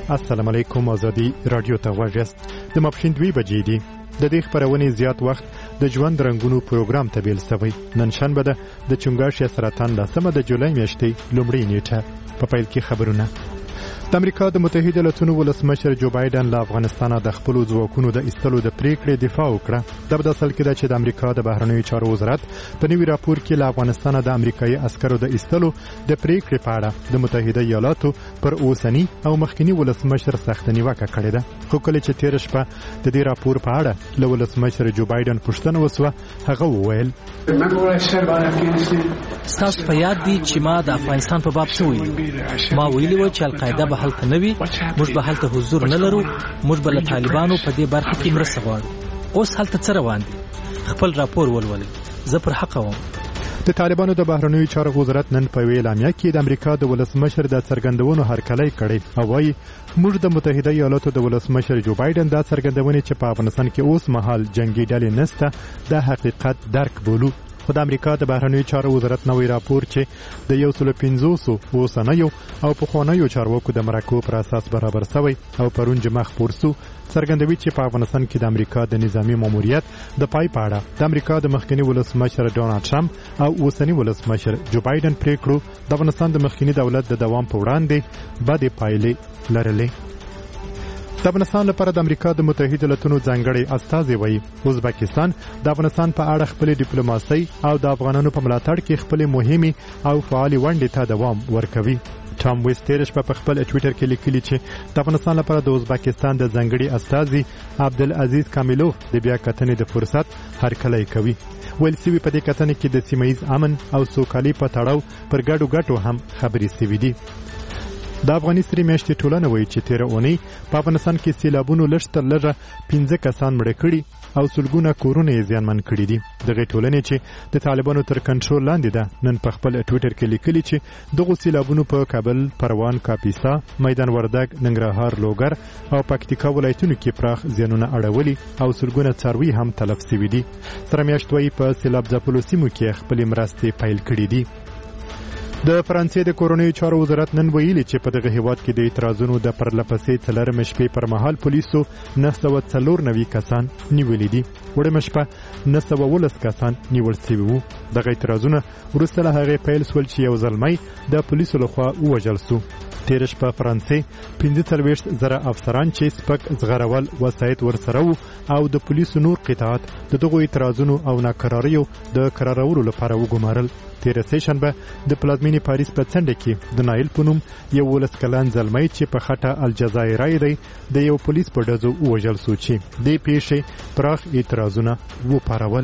السلام علیکم. ازادي رادیو ته غوږ یاست. د ماپښین 2 بجې دي. د دې خبرونې زیات وخت د ژوند رنگونو پروګرام ته بیل شوی. نن شنبه ده د چنګاښ یا سرطان لسمه د جولای میاشتې لومړۍ نیټه. په پیل کې خبرونه. د امریکا د متحده ایالاتونو ولسمشر جو بایدن له افغانستان د خپل ځواکونو د ایستلو د پریکړې دفاع وکړه. د بداسل کې چې د امریکا د بهرنیو چارو وزارت په نوي راپور کې له افغانستان د امریکایي عسکرو د ایستلو د پریکړې په اړه د متحده ایالاتو پر اوسنی او مخکنی ولسمشر سخت نیوکه کړې ده. خو کله چې تیر شپه د دې راپور په اړه له ولسمشر جو بایدن پوښتنه وسوه، هغه وویل: تاسو په یاد دي چې ما د افغانستان په باب څه ویلي؟ ما ویلي و چې القاعده به هلته نه وي، موږ به هلته حضور نه لرو، موږ به له طالبانو په دې برخه کې مرسته غواړو. اوس هلته څه روان دي؟ خپل راپور ولولئ. زه پر حق وم. د طالبانو د بهرنیو چارو وزارت نن په اعلامیه کې د امریکا د ولسمشر د څرګندونو هرکلی کړی او وايي موږ د متحده ایالاتو د ولسمشر جو بایدن د څرګندونې چې په افغانستان کې اوس مهال جنگي ډلې نشته د حقیقت درک بولو. خو د امریکا د بهرنیو چارو وزارت نوې راپور چې د 150 اوسنیو او پخوانیو چارواکو د مرکو پر اساس برابر شوی او پرون جمع خپور شو، څرګندوي چې په افغانستان کې د امریکا د نظامی ماموریت د پای پاړه د امریکا د مخکنی ولسمشر ډونالد ټرمپ او اوسنی ولسمشر جو بایدن پریکړو د افغانستان د مخکنی دولت د دوام په وړاندې بدې پایلې لرلې. د افغانستان لپاره د امریکا د متحده ایالاتونو ځانګړي استازي وایي ازبکستان د افغانستان په اړه خپل ډیپلوماسي او د افغانانو په ملاتړ کې خپل مهمه او فعال ونډې ته دوام ورکوي. ټام ویسټرش په خپل ټوئیټر کې لیکلي چې د افغانستان لپاره د ازبکستان د ځانګړي استازي عبدالعزیز کامیلوف د بیا کتنې د فرصت هرکلی کوي. ویل سوي په دې کتنې کې د سیمه‌یز امن او سوکالي په تړاو پر ګډو هم خبرې شوې دي. د افغاني سری میاشتې ټولنه وایي چې تیر اونۍ په افغانستان کې سیلابونو لږ تر لږه 15 کسان مړه کړي او سلګونه کورونه یې زیانمن کړي دي. دغه ټولنې چې د طالبانو تر کنټرول لاندې ده نن په خپل ټوئیټر کې لیکلي چې دغه سیلابونو په کابل، پروان، کاپیسا، میدان وردګ، ننګرهار، لوګر او پکتیکا ولایتونو کې پراخ زیانونه اړولي او سلګونه څاروي هم تلف شوي دي. سره میاشت وایي په سیلاب ځپلو سیمو کې خپل مرستې پیل کړي دي. د فرانسې د کورونیو چارو وزارت نن ویلي چې په دغه هیواد کې د اعتراضونو د پرلپسې څلورمې شپې پر مهال پولیسو 994 کسان نیولي دي. وړمه شپه 912 کسان نیول شوي وو. دغه اعتراضونه وروسته له هغې پیل شول چې یو زلمی د پولیسو لخوا ووژل شو. تیر شپه فرانسې 45,000 افسران چې سپک زغرول وسایت ورسره وو او د پولیسو نور قطعات د دغو اعتراضونو او ناکراریو د قرارولو لپاره وګمارل. تیر سهشنبه د پلازمینې پاریس په څنډه کې د نایل په نوم 11 کلن زلمی چې په خټه الجزایري دی د یو پولیس په ډزو ووژل شو چې د پیښې پراخ اعتراضونه وپارول.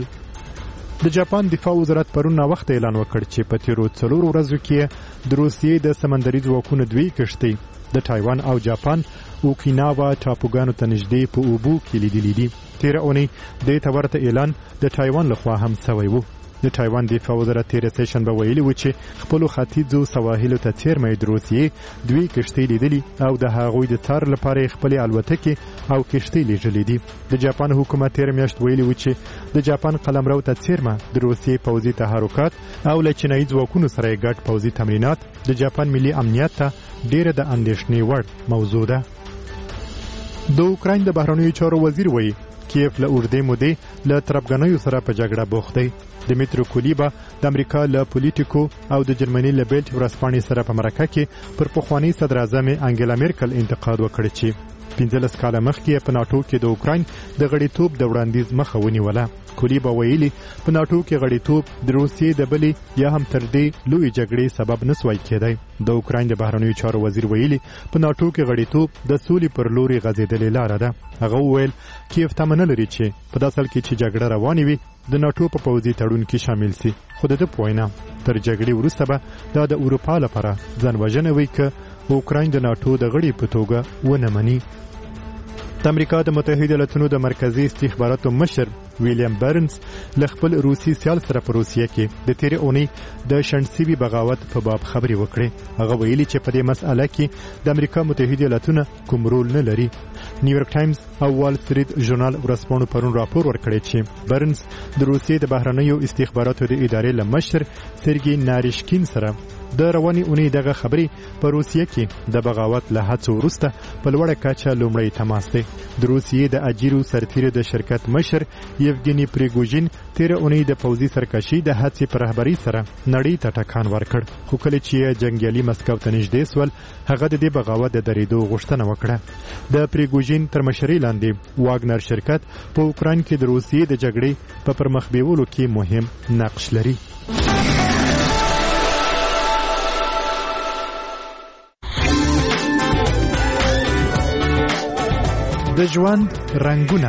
د جاپان دفاع وزارت پرون وخت اعلان وکړ چې په تیرو 4 ورځو کې د روسیې د سمندري ځواکونو 2 کشتۍ د تایوان او جاپان اوکیناوا ټاپوګانو ته نږدې په اوبو کې لیدلې دي. تیر اونۍ د تورته اعلان د تایوان لخوا هم شوی وو. د تایوان دفاع وزارت تیر سهشنبه ویلي و چې خپل ختیځو سواحلو ته څیرمه د روسیې 2 کشتۍ لیدلې او د هغوی د تار لپاره خپل الوتکې او کشتۍ لیږلې دي. د جاپان حکومت تیر میاشت ویلي و چې د جاپان قلمرو ته څیرمه د روسیې پوځي تحرکات او له چینایي ځواکونو سره ګډ پوځي تمرینات د جاپان ملي امنیت ته ډېره د اندېښنې وړ موضوع ده. د اوکراین د بهرنیو چارو وزیر وایي کیف له اوږدې مودې له ترپګنیو سره په جګړه بوخت دی. دمیترو کولیبا د امریکا له پولیټیکو او د جرمني له بیلټ ورځپاڼې سره په مرکه کې پر پخوانی صدر اعظم انګلا میرکل انتقاد وکړ چې 15 کاله مخکې په ناتو کې د اوکراین د غړیتوب د وړاندیز مخه ونیوله. کولیبا ویلي په ناتو کې غړیتوب د روسیې د بلې یا هم تر دې لوی جګړې سبب نسوي کېدای. د اوکراین د بهرنیو چارو وزیر ویلي په ناتو کې غړیتوب د سولې پر لوري غځېدلې لاره ده. هغه وویل کیف تمه لري چې په داسې حال کې چې جګړه روانه وي د ناتو په پوځي تړون کې شامل شي. خو د پوینه تر جګړې وروسته به د اروپا لپاره ځان وژنه وي که اوکراین د ناتو د غړي په توګه ونه مني. د امریکا د متحده ایالاتونو د مرکزی استخباراتو مشر ویلیام برنز له خپل روسي سیال سره په روسیه کې د تیر اونۍ د شنډسیوي بغاوت په باب خبرې وکړې. هغه ویلي چې په دې مسأله کې د امریکا متحده ایالاتونه کوم رول نه لري. نیویورک ټایمز او وال سټریټ ژورنال ورځپاڼو پرون راپور ورکړی چې برنز د روسیې د بهرنیو استخباراتو د ادارې له مشر سرګي ناریشکین سره د رواني اونۍ دغه خبرې په روسیې کې د بغاوت له هڅو وروسته په لوړه کچه لومړی تماس دی. د روسیې د اجیرو سرتیرو د شرکت مشر یوګینی پریګوژین تیر اونۍ د پوځي سرکشي د هڅې په رهبرۍ سره نړۍ ته ټکان ورکړ، خو کله چې جنگیالي مسکو ته نږدې سول هغه د دې بغاوت د درېدو غوښتنه وکړه. د پریګوژین تر مشرۍ لاندې واګنر شرکت په اوکراین کې د روسیې د جګړې په پرمخ بیولو کې مهم نقش لري. د ژوند رنگونه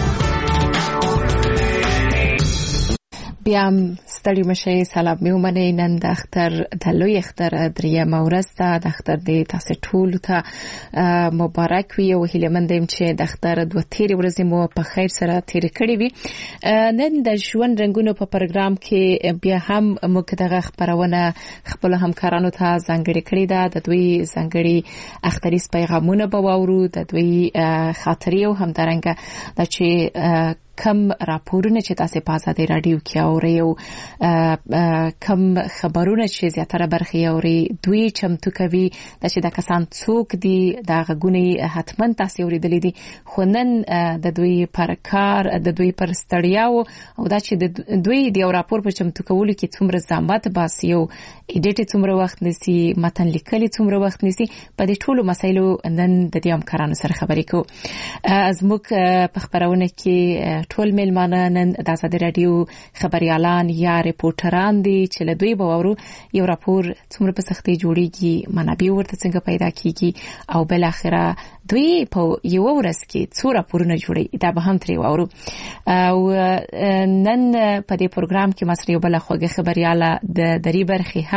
بیا ستړي مشي سلام مې ومنئ. نن د اختر د لوی اختر درېیمه ورځ ده. د اختر د تاسو ټولو ته مبارک وي او هیله مند یم چې د اختر دوه تیرې ورځې مو په خیر سره تیر کړې وي. نن د ژوند رنگونو په پروګرام کې بیا هم موږ دغه خبرونه خپل همکارانو ته ځانګړې کړې ده. د دوی ځانګړي اختریز پیغامونه به واورو، د دوی خاطرې او همدارنګه د چې کم راپورونه چې تاسو په ازادي رادیو کې اورئ او کم خبرونه چې زیاتره برخه اورئ دوی چمتو کوي چې د کسان څوک دي دا غونې حتما تاسو اوریدلې دي، خو نن د دوی پر کار د دوی پر ستړیاو او دا چې دوی د راپور په چمتو کولو کې څومره زحمت باسي او اډیټ څومره وخت نسی، متن لیکل څومره وخت نسی، په دې ټولو مسایلو نن د دې همکارانو سره خبرې کوو. زموږ په خبرونه کې ټول ملمانه نن د ازادي رادیو خبريالان یا ریپورټران دي چې له دوی به وورو یو راپور څومره په سختۍ جوړیږي، منابع ورته څنګه پیدا کیږي او بل اخره دوی په یو ورځ کې څو راپورونه جوړي، دا به هم ترې وورو. او نن په دې پروګرام کې مسری بل خوږه خبرياله د دری برخي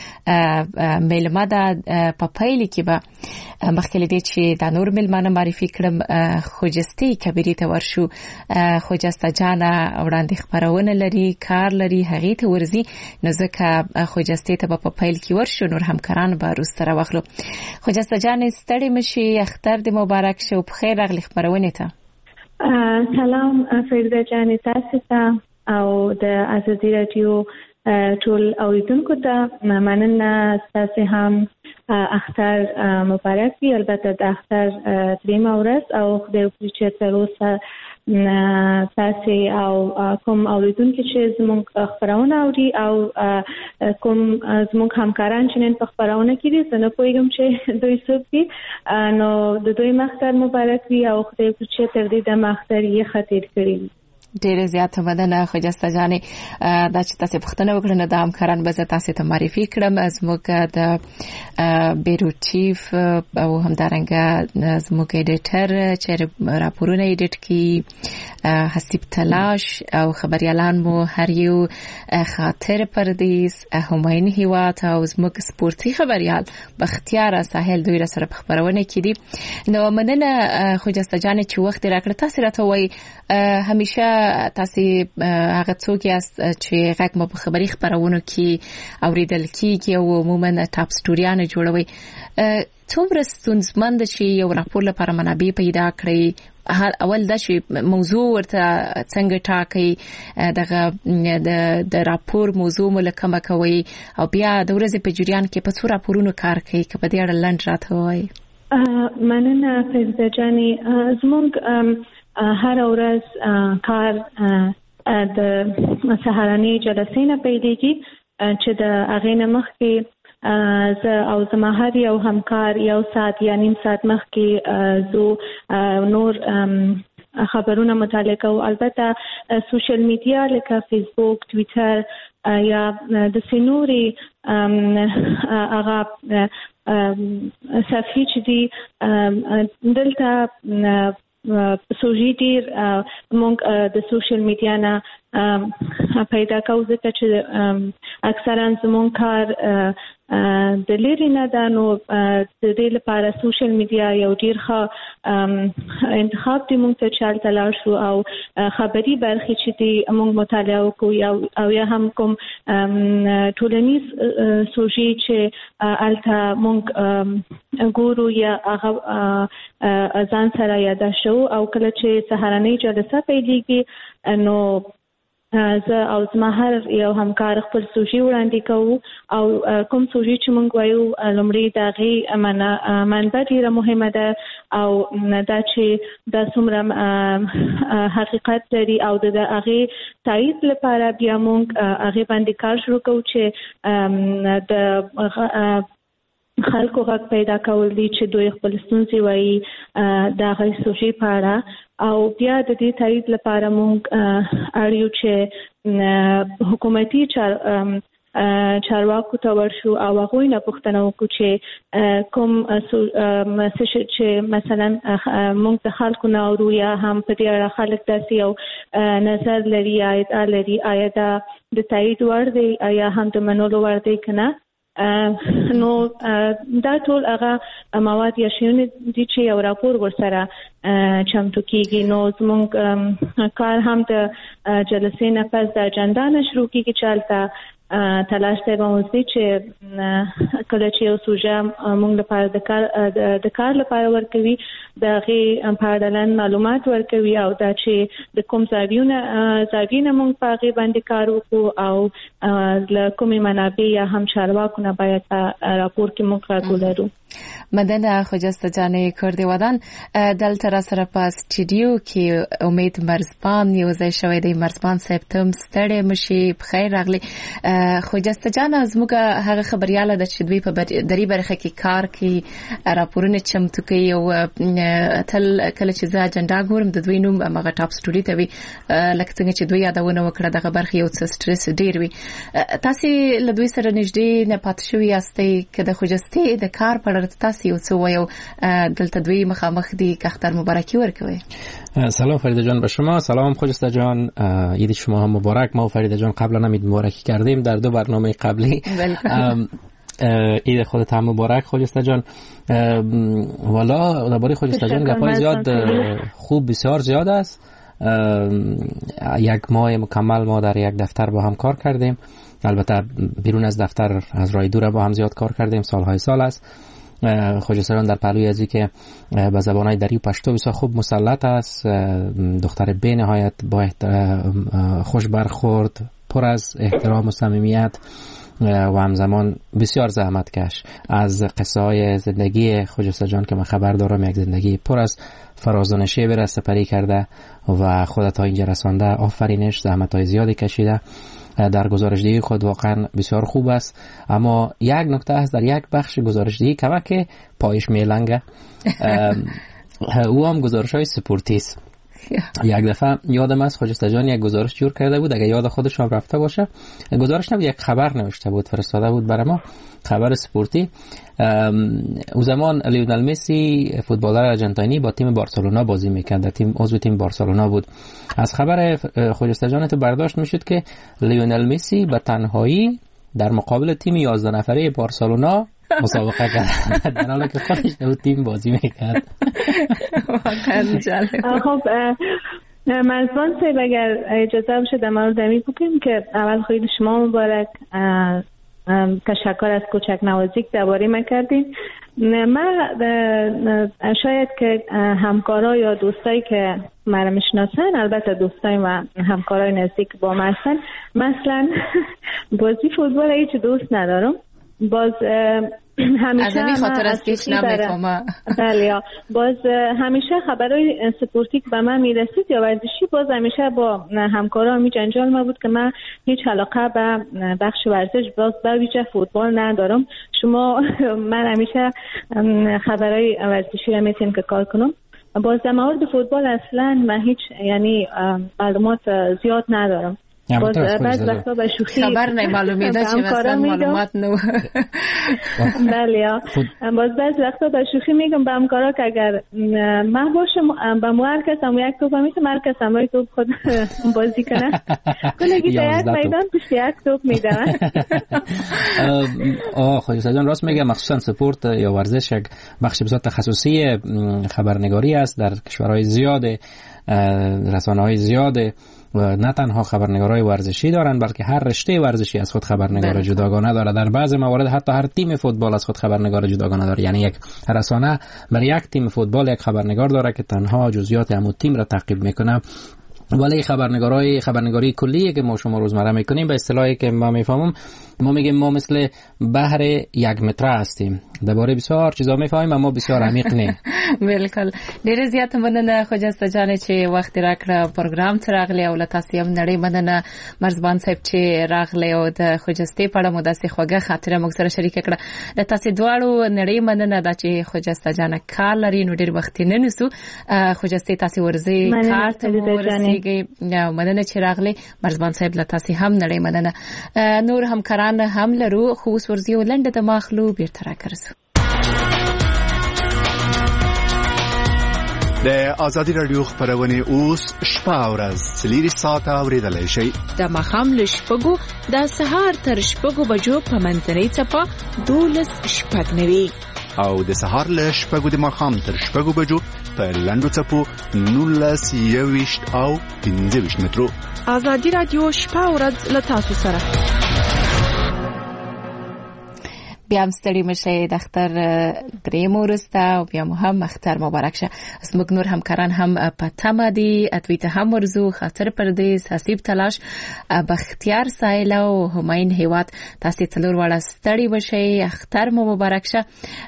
هم ملمه ده. په پایل کې به مخکې دې چې د نور ملمانه معرفي کړم خوجستي کبيري ته ورشو. خوجسته جانا وړاندې خبرونه لري، کار لري، هغه ته ورزي، نو ځکه خوجستي ته په پایل کې ورشو، نور همکاران به روستره واخلو. خوجسته جان ستړي مشي، اختر دې مبارک شه او په خیر راغلی خبرونه ته. سلام فریده جان، تاسو ته او د ازادي رادیو ټول اوریدونکو ته مننه. تاسو هم اختر مبارک وي. البته د اختر دریمه ورځ او خدای وکړي چې تر اوسه تاسو او کوم اوریدونکو چې زموږ خبرونه اوري او کوم زموږ همکاران چې نن په خبرونه کې دي، زه نه پوهیږم چې دوی څوک دي، نو د دوی اختر مبارک وي او خدای وکړي چې تر دې د اختر یې خاطر کړي. ډیره زیاته مننه خوجسته جانې. دا چې تاسو پوښتنه وکړه نه د همکاران به تاسو ته معرفي کړم. زموږ د بیرو چیف او همدارنګه زموږ ایډیټر چې راپورونه ایډیټ کی حسیب تلاش او خبريالان مو هر یو خاطر پردیس هماین هیوات او زموږ سپورتي خبريال بختیار ساحل دوی سره په خبرونه کې دي. نو مننه خوجسته جانې چې وخت راکړه. تاسو راته وای همیشه تاسو هغه څوک یاست چې غږ مو په خبري خبرونو کې اوریدل کیږي او عموما ټاپ سټوریانه جوړوي. څومره ستونزمند چې یو راپور لپاره منابع پیدا کړئ، اول دا چې موضوع ورته څنګه ټاکئ، دغه د راپور موضوع ملکمه کوي او بیا د ورځې په جریان کې په څو راپورونو کار کوي، که په دې اړه لنډ راته وایي. مننه فریده جانې. زموږ هر ورځ کار د سهارنۍ جلسې نه پیلېږي چې د هغې نه مخکې زه او زما هر یو همکار یو ساعت یا نیم ساعت مخکې زه نور خبرونه مطالعه کوو. البته سوشل میډیا لکه فیسبوک، ټویټر یا د سینوري هغه صفحې چې دي دلته سوژې ډېر مونږ د سوشل میډیا نه پیدا کوو ځکه چې اکثرا زموږ کار د لري نه ده نو د دې لپاره سوشل میډیا یو ډیر ښه انتخاب دی موږ ته چې هلته لاړ شو او خبري برخې چې دي موږ مطالعه وکړو او یا هم کوم ټولنیز سوژې چې هلته موږ ګورو یا هغه ځان سره یاداشو او کله چې سهارنۍ جلسه پیلېږي نو زه او زما هر یو همکار خپل سوژې وړاندې کوو او کوم سوژې چې موږ وایو لومړی د هغې منبع ډېره مهمه ده او دا چې دا څومره حقیقت لري او د هغې تایید لپاره بیا موږ هغې باندې کار شروع کوو چې د خلکو غږ پیدا کول دي چې دوی خپل ستونزې وایي د هغې سوژې په اړه او بیا د دې تایید لپاره موږ اړیو چې حکومتي چارواکو ته ورشو او هغوی نه پوښتنه وکړو چې کوم چې مثلا موږ د خلکو نه اورو یا هم په دې اړه خلک داسې یو نظر لري یا ادعا لري آیا دا د تایید وړ دی یا هم د منلو وړ دی که نه نو دا ټول هغه مواد یا شیونه دي چې یو راپور ورسره چمتو کیږي نو زموږ کار هم د جلسې نه پس د اجنډا نه شروع کیږي چې هلته تلاش دی به موږ چې کله چې یو سوژه موږ لپاره د کار لپاره ورکوي د هغې په اړه معلومات ورکوي او دا چې د کوم زاویې نه موږ په هغې باندې کار وکړو او له کومې منابع یا هم چارواکو نه باید په راپور کې موږ راټولو. مدنه خجسته جانې کردیوادان دلته را سره په سټوډیو کې امید مرزبان یو ځای شوی دی. مرزبان صاحب تم ستړی مشي بخیر راغلی. خجسته جان زموږ هغه خبرياله د چې دوی په دری برخه کې کار کوي راپورونه چمتو کوي او تل کله چې زه اجنډا ګورم د دوی نوم هغه ټاپ سټوري ته وي لکه څنګه چې دوی یادونه وکړه دغه برخه یو څه سټرس ډیر وي. تاسو له دوی سره نږدې نه پات شوی یاستئ که د خجسته د کار په اړه تاسو یو څه وایو دلته دوی مخامخ دي که اختر مبارکی ورکوي. سلام فریده جان به شما. سلام خجسته جان، عید شما هم مبارک. ما و فریده جان قبلا هم عید مبارکی کردیم در دو برنامه قبلی. عید خودت هم مبارک خجسته جان. والا درباره خجسته جان گپای زیاد خوب بسیار زیاد است. یک ماه مکمل ما در یک دفتر با هم کار کردیم، البته بیرون از دفتر از راه دور با هم زیاد کار کردیم، سالهای سال است. خجسته جان در پهلوی ازی که به زبانهای دری و پشتو بسیار خوب مسلط است، دختر به نهایت با خوش برخورد، پر از احترام و صمیمیت و همزمان بسیار زحمتکش. از قصه های زندگی خجسته جان که من خبر دارم یک زندگی پر از فراز و نشیب را سپری کرده و خودت تا اینجا رسانده. آفرینش، زحمت های زیادی کشیده. در گزارشدهی خود واقعا بسیار خوب است، اما یک نکته است در یک بخش گزارشدهی که پایش میلنگه او هم گزارش های سپورتی است. یک دفعه یادم است خجسته جان یک گزارش جور کرده بود، اگه یاد خودش هم رفته باشه، گزارش نبود، یک خبر نوشته بود فرستاده بود برای ما، خبر سپورتی. او زمان لیونل مسی فوتبالر آرژانتینی با تیم بارسلونا بازی میکرد، عضو تیم بارسلونا بود. از خبر خجسته جان تو برداشت میشد که لیونل مسی به تنهایی در مقابل تیم 11 نفره بارسلونا مسابقه کرد، در حالی که خودش در تیم بازی میکرد. خب مرزبان صاحب اگر اجازه بشه در مورد می بگیم که اول خیلی شما مبارک، تشکر از کوچک نوازی که درباره من کردین. من شاید که همکارا یا دوستایی که مرا میشناسن، البته دوستای و همکارای نزدیک با من هستن، مثلا بازی فوتبال هیچ دوست ندارم. باز همیشه از خاطر از کیش نمیفهمم. بله، باز همیشه خبرای سپورتی که به من میرسید یا ورزشی باز همیشه با همکارام می جنجال ما بود که من هیچ علاقه به بخش ورزش باز به ویژه فوتبال ندارم. شما من همیشه خبرای ورزشی را میتونم که کار کنم. باز در مورد فوتبال اصلا من هیچ یعنی معلومات زیاد ندارم. بعض وقتا به شوخی خبر نه معلومیده چه مثلا معلومات نو بله باز بعض وقتا به شوخی میگم به همکارا که اگر من باشم به مو هر کسم یک توپ میتونم هر کسم روی توپ خود بازی کنه کلگی در یک میدان پشت یک توپ میدم. خواهی جان راست میگه، مخصوصا سپورت یا ورزش یک بخش بسیار تخصصی خبرنگاری است در کشورهای زیاد، رسانه‌های زیاد و نه تنها خبرنگارای ورزشی دارن بلکه هر رشته ورزشی از خود خبرنگار جداگانه داره. در بعضی موارد حتی هر تیم فوتبال از خود خبرنگار جداگانه داره، یعنی یک رسانه برای یک تیم فوتبال یک خبرنگار داره که تنها جزئیات همون تیم را تعقیب میکنه. ولی خبرنگاری کلیه که ما شما روزمره میکنیم به اصطلاحی که ما میفهمم، ما میگیم ما مثل بحر یک متره هستیم، درباره بسیار چیزا میفهمیم اما بسیار عمیق نه. بالکل. ډیر زیات مننه خوجسته جان چې وخت راکړه پروګرام ته راغلی او لتاسیم نړۍ مننه مرزبان صاحب چې راغلی او د خوجستې په اړه مو داسې خوږه خاطره موږ سره شریک کړه. د تاسو دواړو نړۍ مننه دا چې خوجسته جان کار لري نو ډیر وخت نه نسو خوجستې تاسو ورزي کار ته ورسیږي. مننه چې راغلی مرزبان صاحب لتاسې هم نړۍ مننه. نور همکاران هم لرو خو اوس ورزي ولنډه د ماخلو بیرته راکرسو. د آزادی رادیو خبرونه اوس شپه او ورځ 3 ساعته اوریدلای شئ. د ماښام له شپږو د سهار تر شپږو بجو په منځنۍ څپه 12:09 او د سهار له شپږو د ماښام تر شپږو بجو په لنډو څپو 19:20 او 15 مترو. آزادی رادیو شپه او ورځ له تاسو سره. بیا هم ستړي مشه د اختر درې مورسته او بیا مو هم اختر مبارک شه. زموږ نور همکاران هم په تمه دي، اتوی ته هم ورزو، خاطر پردیس، حسیب تلاش، بختیار سایل او هماین هیواد. تاسو څلور واړه ستړي مشه، اختر مو مبارک شه.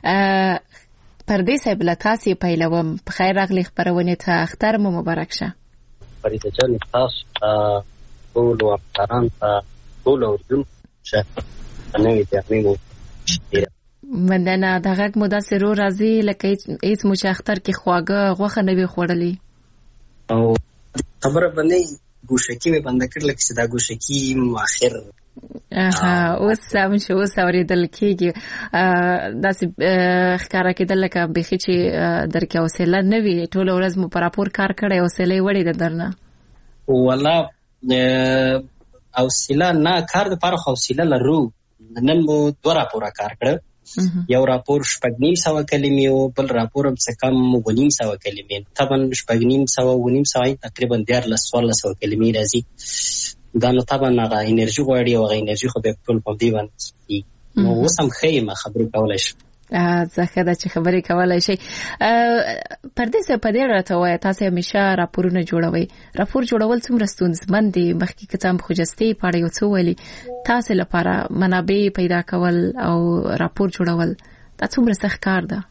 پردیس بل تاسو پیلوم په خیر راغلی خبرونه ته اختر مو مبارک شه. فریده جان تاسو ټول همکاران ته ټول اردن شه نوې تعمیم مننه. دغه مدثر راځي لکه هیڅ مو چې اختر کې خواږه غوخه نه وی خوړلې او خبره باندې ګوشکی می بند کړل چې دا ګوشکی مؤخر اوس هم شو اوریدل کېږي داسې ښکارا کېدل لکه بخي چې درکې حوصله نه وي ټول ورځ مو پر راپور کار کړی حوصله وړي د درنه والله حوصله نه کار د پر حوصله لرو. نن مو 2 راپور کار کړ، یو راپور 900 کلمې او بل راپور هم څه کم 900 کلمې، طبعا 900 تقریبا 1400 کلمې راځي. دا نو طبعا هغه انرژي غواړي او هغه انرژي خو به ټول په دې باندې نو اوس هم خیمه خبرې کولای شي. زه دا چې خبرې کولای شي. پردیس په دې راته وای تاسو همیشه راپورونه جوړوي. راپور جوړول څومره ستونزمن دي؟ مخکې کتاب خوجستې پاړې یو څو ویلي تاسو لپاره منابع پیدا کول او راپور جوړول دا څومره سخت کار ده؟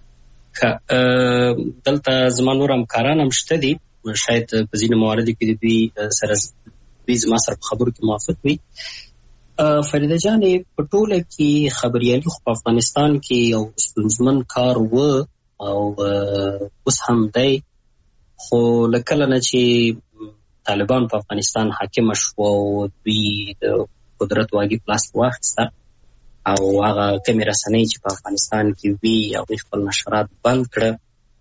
دلته زمونږ نور همکاران هم شته دي، شاید په ځینو مواردو کې دوی سره زما سره په خبرو کې موافق وي. فریده جان په ټوله کې خبريالي خو په افغانستان کې یو ستونزمن کار و او اوس هم دی، خو لکه نه چې طالبان په افغانستان حاکم شو او دوی د قدرت واګي پلاس واخیسته او هغه کمی رسنۍ چې په افغانستان کې وی او خپل نشرات بند کړ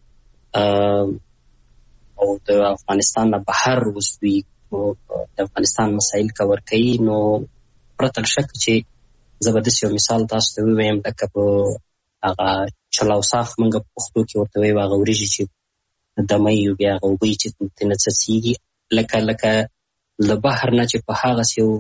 او د افغانستان نه بهر وسوي د افغانستان مسایل کور کوي. نو پرته شک چې زبردست یو مثال تاسو ته ویم لکه په هغه چلاو صاف منګه پښتو کې ورته وی هغه وريږي چې د مې بیا هغه وی چې تنڅسيږي لکه له بهر نه چې په هغه یو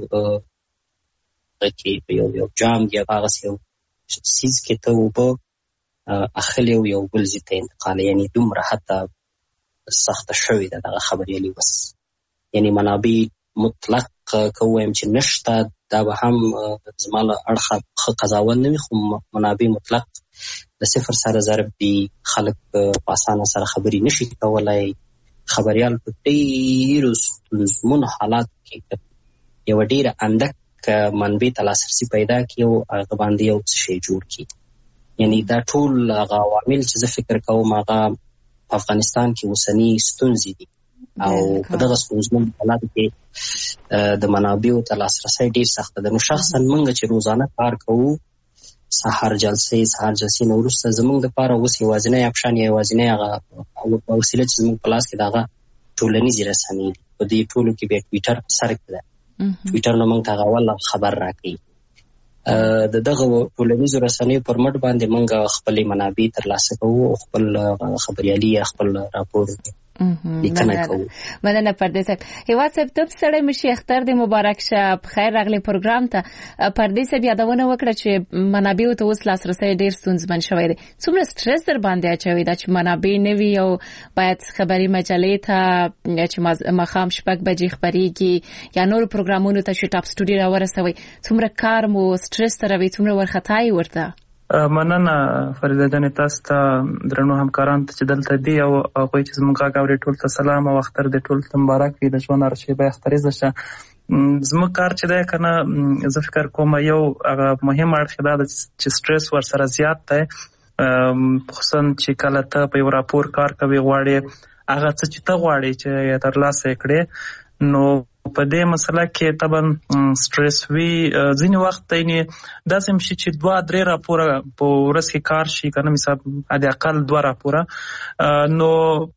کې یو جام یا هغه یو سیز کې ته وبو اخلي یو بل ځای ته انتقال، یعنی دومره حتی سخت شوی ده دغه خبريالي بس، یعنی منابع مطلق کوم چې نشته دا به هم زماله اړخه قضاوت نه وي، خو منابع مطلق د صفر سره ضرب دي، خلک په اسانه سره خبري نشي کولای. خبريال په ډیرو ستونزمن حالات کې یو ډیره اندک منبع ته لاسرسي پیدا کړي او هغه باندې یو شی جوړ کړي. یعنی دا ټول هغه عوامل چې زه فکر کوم هغه په افغانستان کې اوسنی ستونزې دي او په دغه ستونزمن حالاتو کې د منابعو ته لاسرسی ډېر سخت ده. نو شخصا موږ چې روزانه کار کوو، سهار جلسې نه وروسته زموږ دپاره اوس یوازینی اپشن یا یوازینی هغه وسیله چې زموږ په لاس کې د هغه ټولنیزې رسنۍ دي. په دې ټولو کې بیا ټویټر په سر کې ده. ټویټر نه موږ ته هغه اول خبر راکوي. د دغه ټولنیزو رسنیو پر مټ باندې موږ خپلې منابع ترلاسه کوو او خپل خبریالي یا خپل راپور لیکنه کوو. مننه پردیس صاحب. هیواد صاحب ته ستړی مشي، اختر دې مبارک شه. په خیر راغلی پروګرام ته. پردیس صاحب یادونه وکړه چې منابعو ته اوس لاسرسی ډېر ستونزمن شوی دی. څومره سټرس در باندې اچوي دا چې منابع نه وي او باید خبري مجلې ته چې ماښام 6 بجې خبرېږي یا نور پروګرامونو ته چې ټاپ سټوډیو راورسوي، څومره کار مو سټرس ته راوي، څومره ورختای ورته؟ مننه فریده جانې، تاسو ته درنو همکاران ته چې دلته دي او هغوی چې زموږ غږ اوري ټول ته سلام او اختر دې ټول ته مبارک وي. د ژوند هره شېبه اختریزه شه. زموږ کار چې دی که نه، زه فکر کوم یو هغه مهم اړخ دا ده چې سټرس ورسره زیات دی، خصوصا چې کله ته په یو راپور کار کوي، غواړې هغه څه چې ته غواړې چې یې ترلاسه یې کړې، نو په دې مسله کې طبعا سټرس وي. ځینې وخت داسې هم شي چې 2-3 راپوره په ورځ کې کار شي، که نه مثال حد اقل 2 راپوره، نو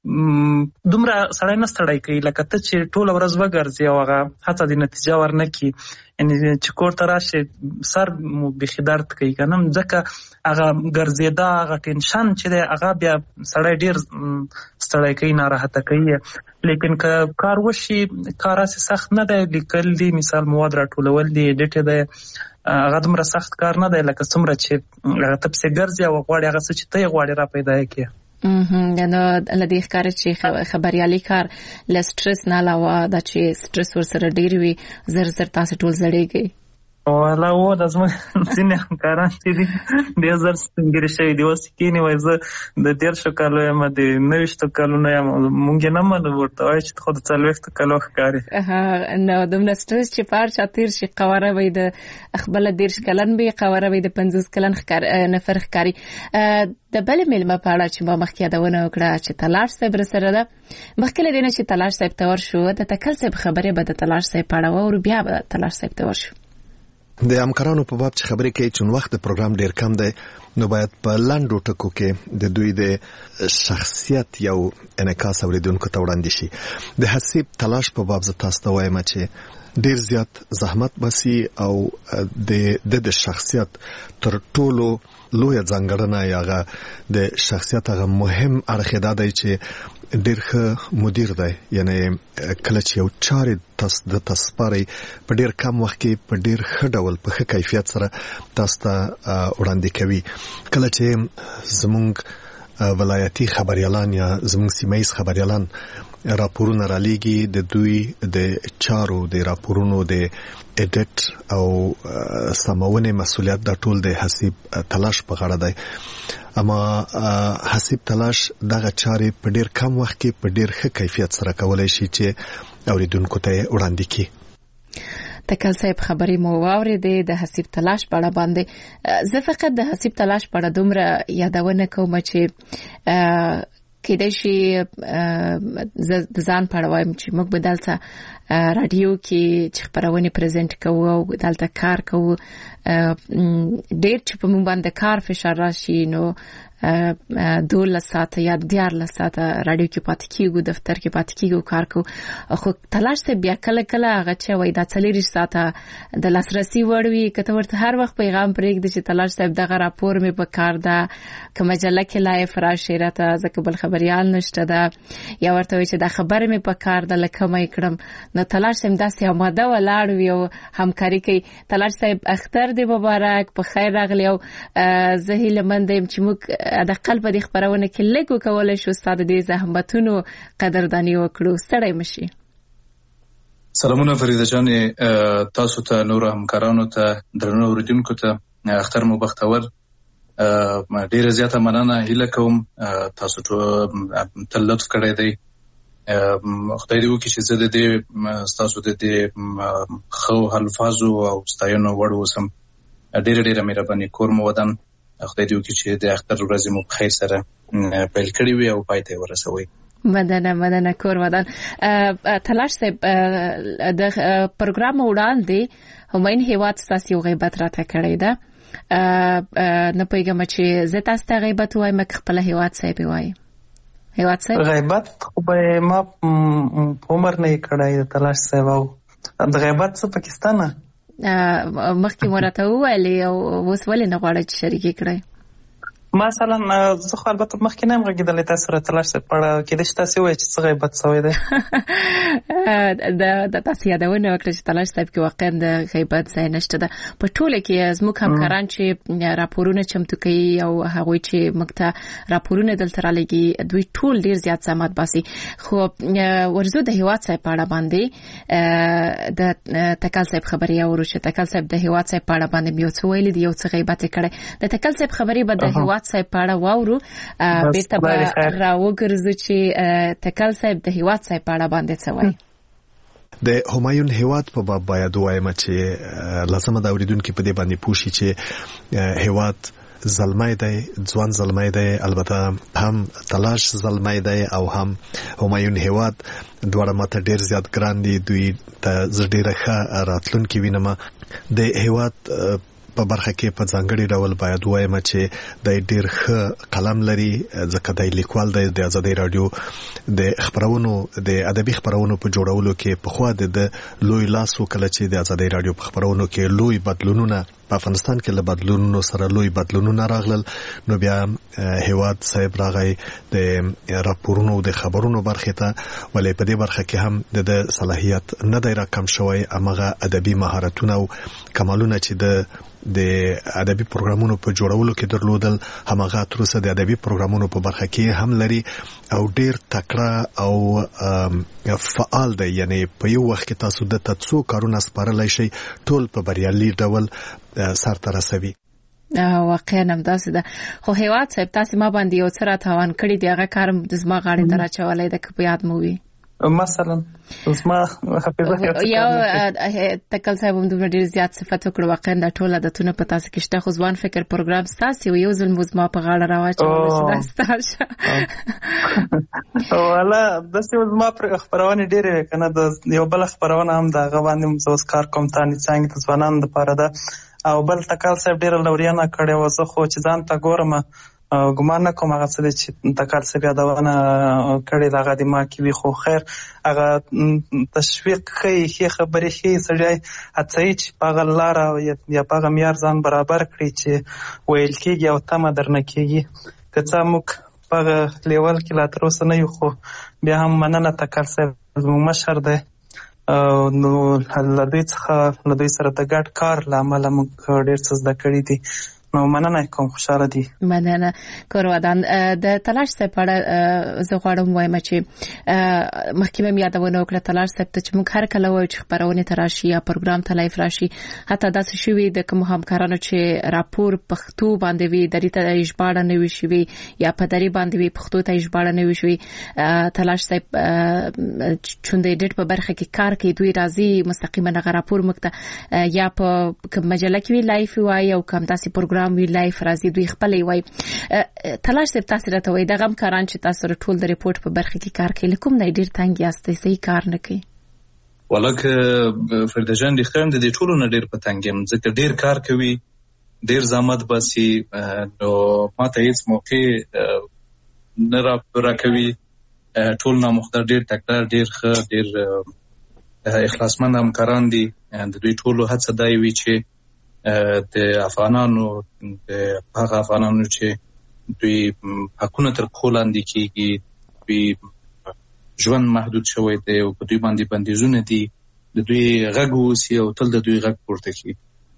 دومره سړی نه ستړی کوي لکه ته چې ټوله ورځ وګرځې او هغه هڅه د نتیجه ورنه کړي. یعنی چې کور ته راشي سر مو بیخي درد کوي، که نه ځکه هغه ګرځېدا، هغه ټینشن چې دی هغه بیا سړی ډېر ستړی کوي، ناراحته کوي. لیکن که کار وشي، کار هسې سخت نه دی، لیکل دي، مثال مواد راټولول دي، ایډیټ دی، هغه دومره سخت کار نه دی لکه څومره چې هغه ته پسې ګرځي او غواړي هغه څه چې ته یې غواړې را پیدا یې کړې. نو له دې ښکاره چې خبریالي کار له سټرس نه علاوه دا چې سټرس ورسره ډېر وي، زر تاسو ټول زړېږئ. والله د زموږ ځینې همکاران چې دي ډېر زر سپینګیري شوي دي. اوس کښېني وایي زه د 13 کالو یم، د 29 کالو نه یم. مونږ یې نه منو، ورته وایي چې خو د 40 کالو ښکاري. نو دومره سټرس چې په هر چا تېر شي، قواره وي د خپله 13 کلن وي، قواره وي د 50 کلن نفر ښکاري. د بلې مېلمه په اړه چې ما مخکې یادونه وکړه چې تلاش صاحب رسره ده، مخکې له دې نه چې تلاش صاحب ته ورشو، د تکل صاحب خبرې به د تلاش صاحب په اړه واورو، بیا به تلاش صاحب ته ورشو. د همکارانو په باب چې خبرې کوي، چون وخت د پروګرام ډیر کم دی، نو باید په لاندو ټکو کې د دوی د شخصیت یو انعکاس اوریدونکو ته وړاندې شي. د حسیب تلاش په باب زه تاسو ته وایم چې ډیر زیات زحمت باسي او د شخصیت تر ټولو لویه ځانګړنه یاغه د شخصیت هغه مهم اړخ دا دی چې ډیر ښه مدیر دی. یعنی کله چې یو چارې د تسپاري په ډیر کم وخت کې په ډیر ښه ډول په ښه کیفیت سره تاسو ته وړاندې کوي. کله چې زموږ ولایتي خبريالان یا زموږ سیمایي خبريالان راپورونه را لېږي، د دوی د چارو د راپورونو د ایډیټ او سمونې مسولیت د ټول د حسیب تلاش په غاړه دی. اما حسیب تلاش دغه چارې په ډیر کم وخت کې په ډیر ښه کیفیت سره کولای شي چې اوریدونکو ته وړاندې کړي. تکل صاحب خبرې مو واورېدې د حسیب تلاش په اړه باندې. زه فقط د حسیب تلاش په اړه دومره یادونه کوم چې کېدای شي د ځان په اړه وایم چې موږ به دلته رادیو کې چې خبرونه پریزنټ کوو او دلته کار کوو، ډېر چې په موږ باندې کار فشار راشي، نو 12 ساعته یا 14 ساعته رادیو کې پاتې کیږو، دفتر کې پاتې کیږو، کار کوو. خو تلاش ته بیا کله کله هغه چې وای دا 40 ساعته د لاسرسي وړ وي، کته ورته هر وخت پیغام پرېږدي چې تلاش صاحب دغه راپور مې په کار ده، که مجله کې لایف راشي راته ځکه بل خبريال نشته ده، یا ورته وای چې دا خبر مې په کار ده لکه مې کړم. نو تلاش صاحب داسې آماده ولاړ وي او همکاري کوي. تلاش صاحب اختر دې مبارک، په خیر راغلی. او زه هیله مند یم چې موږ د قلب د خبرونه کې لګو کولای شو ستاسو د زحمتونو قدردانی وکړو. ستړی مشي. سلامونه فریده جانې، تاسو ته نور همکارانو ته درنو اوریدونکو ته اختر مو بختور. ډیره زیاته مننه هیله کوم تاسو ته تل لطف کړی دی. خدای دې وکړي چې زه د دې تاسو د دې خو الفاظو او ستاینو وړ اوسم. ډیره مهرباني کور مو ودان. خدای دې وکړي چې د اختر ورځې مو په خیر سره پیل کړې وي او پای ته ورسوي. مننه کور ودان تلاش صاحب د پروګرام وړاندې همین هیواد ستاسو غیبت راته کړی ده نه پیګم چې زه تاسو ته غیبت وایم خپل هیواد صاحب وایم هیواد صاحب غیبت خو به ما عمر نه کړای تلاش صاحب او د غیبت څخه پاکستان مخکې مرته ویلې او اوس ولې نه غواړي چې شریک کړئ مثلا زه خو البته مخکې نه غږیدلې تاسو سره تلاش پړه کې د تاسو وایي چې څه غیبت شوی دی د تاسو یادونه وکړه چې تلاش صاحب کې واقعا د غیبت ځای نشته ده په ټوله کې زموږ همکاران چې راپورونه چمتو کوي او هغه چې مکته راپورونه دلته رالېږي دوی ټول ډیر زیات زحمت باسي خو ورزو د هیواد صاحب پاړه باندې د تکل صاحب خبري اورو چې تکل صاحب د هیواد صاحب پاړه باندې یو څه ویل دی یو څه غیبت کړي د تکل صاحب خبري به د هیواد صاحب پاړه واورو بیرته به راوګرځو چې تکل صاحب د هیواد صاحب پاړه باندې څه وایي د همایون هیواد په باب باید وایم چې لازمه دا اوریدونکو په دې باندې پوښي چې هیواد زلمای دی ځوان زلمای دی البته هم تلاش زلمای دی او هم همایون هیواد دواړه ماته ډیر زیات ګران دي دوی ته ډیره ښه راتلونکي وینم د هیواد په برخه کې په ځانګړي ډول باید وایم چې د ډیر ښه قلم لري ځکه د لیکوال د آزادۍ رادیو د خبرونو د ادبي خبرونو په جوړولو کې په خوا د لوی لاس وکړي چې د آزادۍ رادیو په خبرونو کې لوی بدلونونه په افغانستان کې له بدلونونو سره لوی بدلونونه راغلل نو بیا هیواد صاحب راغی د راپورونو د خبرونو برخه ته ولې په دې برخه کې هم د صلاحیت نه دی راکم شوی امغه ادبي مهارتونه او کمالونه چې د ادبي پروګرامونو په جوړولو کې درلودل همغه تر اوسه د ادبي پروګرامونو په برخه کې هم لري او ډیر تکړه او فعال دی یعنی په یو وخت کې تاسو د تاسو کارونه سپارلای شي ټول په بریالي ډول سرته رسوي واقعا هم داسې ده خو هیواد صاحب تاسو ما باندې یو څه راټوان کړی دی هغه کارم د زما غاړې ته راچولای د په یاد مو وي مثلا زما حافظه یو تکل صاحب هم دومره ډیر زیات صفات وکړو واقعا د ټول عادتونه په تاسو کې شته خو ځوان فکر پروګرام تاسو یو ځل مزما په غاړه راوچول چې داستاشه والا د څه زما پر خبرونه ډیره کنه د یو بل خبرونه هم د غوانم زوس کار کوم تانی څنګه د ځوانان لپاره ده او بل تکل صاحب ډیر لوريانه کړي وسه خو چې ځان ته ګورم ګمان نه کوم هغه څه چې تکل صاحب یادونه کړي دا غدي ما کې وي خو خیر هغه تشویق خي خبرې خي سړی هڅه چې په لار یا په معیار ځان برابر کړي چې ویل کېږي او تم درنه کېږي که څه موږ په لیول کې لا تر اوسه نه یو خو بیا هم مننه تکل صاحب مشر دی نو لدوی سره د ګډ کار لامل موږ ډېر څه زده کړي دي نو مننه کوم خوشاله دي مننه کورودان د تلاش صاحب په زه غواړم وایم چې مخکې مې یادونه وکړه تلاش صاحب ته چې موږ هر کله وایو چې خبرونه تراشي یا پروګرام ته لایف راشي حتی داسې شوي د کوم همکارانو چې راپور پښتو باندې وي درې ته اجبار نه وي شوي یا په درې باندې وي پښتو ته اجبار نه وي شوي تلاش صاحب چوندې ډېر په برخه کې کار کوي دوی راځي مستقیما غو راپور مکته یا په مجله کې وی لایف وای او کوم داسې پروګرام وی لایف راځي دوی خپلې وای تلاش صاحب تاسو راته وای دغه کاران چې تاسو ټول د ریپورت په برخه کې کار کوي کوم نه ډیر تنګ یاستئ صحیح کار نه کوي ولکه فرید جان د خرم د ټولو نه ډیر په تنګم ځکه ډیر کار کوي ډیر زحمت باسي نو ماته هیڅ موقع نه راکوي ټول نه مختار ډیر تکرار ډیر ښه ډیر اخلاصمند همکاران دي د دوی ټولو هڅه دی وی چې د افغانانو هغه افغانانو چې دوی حقونه تر پښو لاندې کېږي دوی ژوند محدود شوی دی او په دوی باندې بندیزونه دي د دوی غږ اوسي او تل د دوی غږ پورته کړي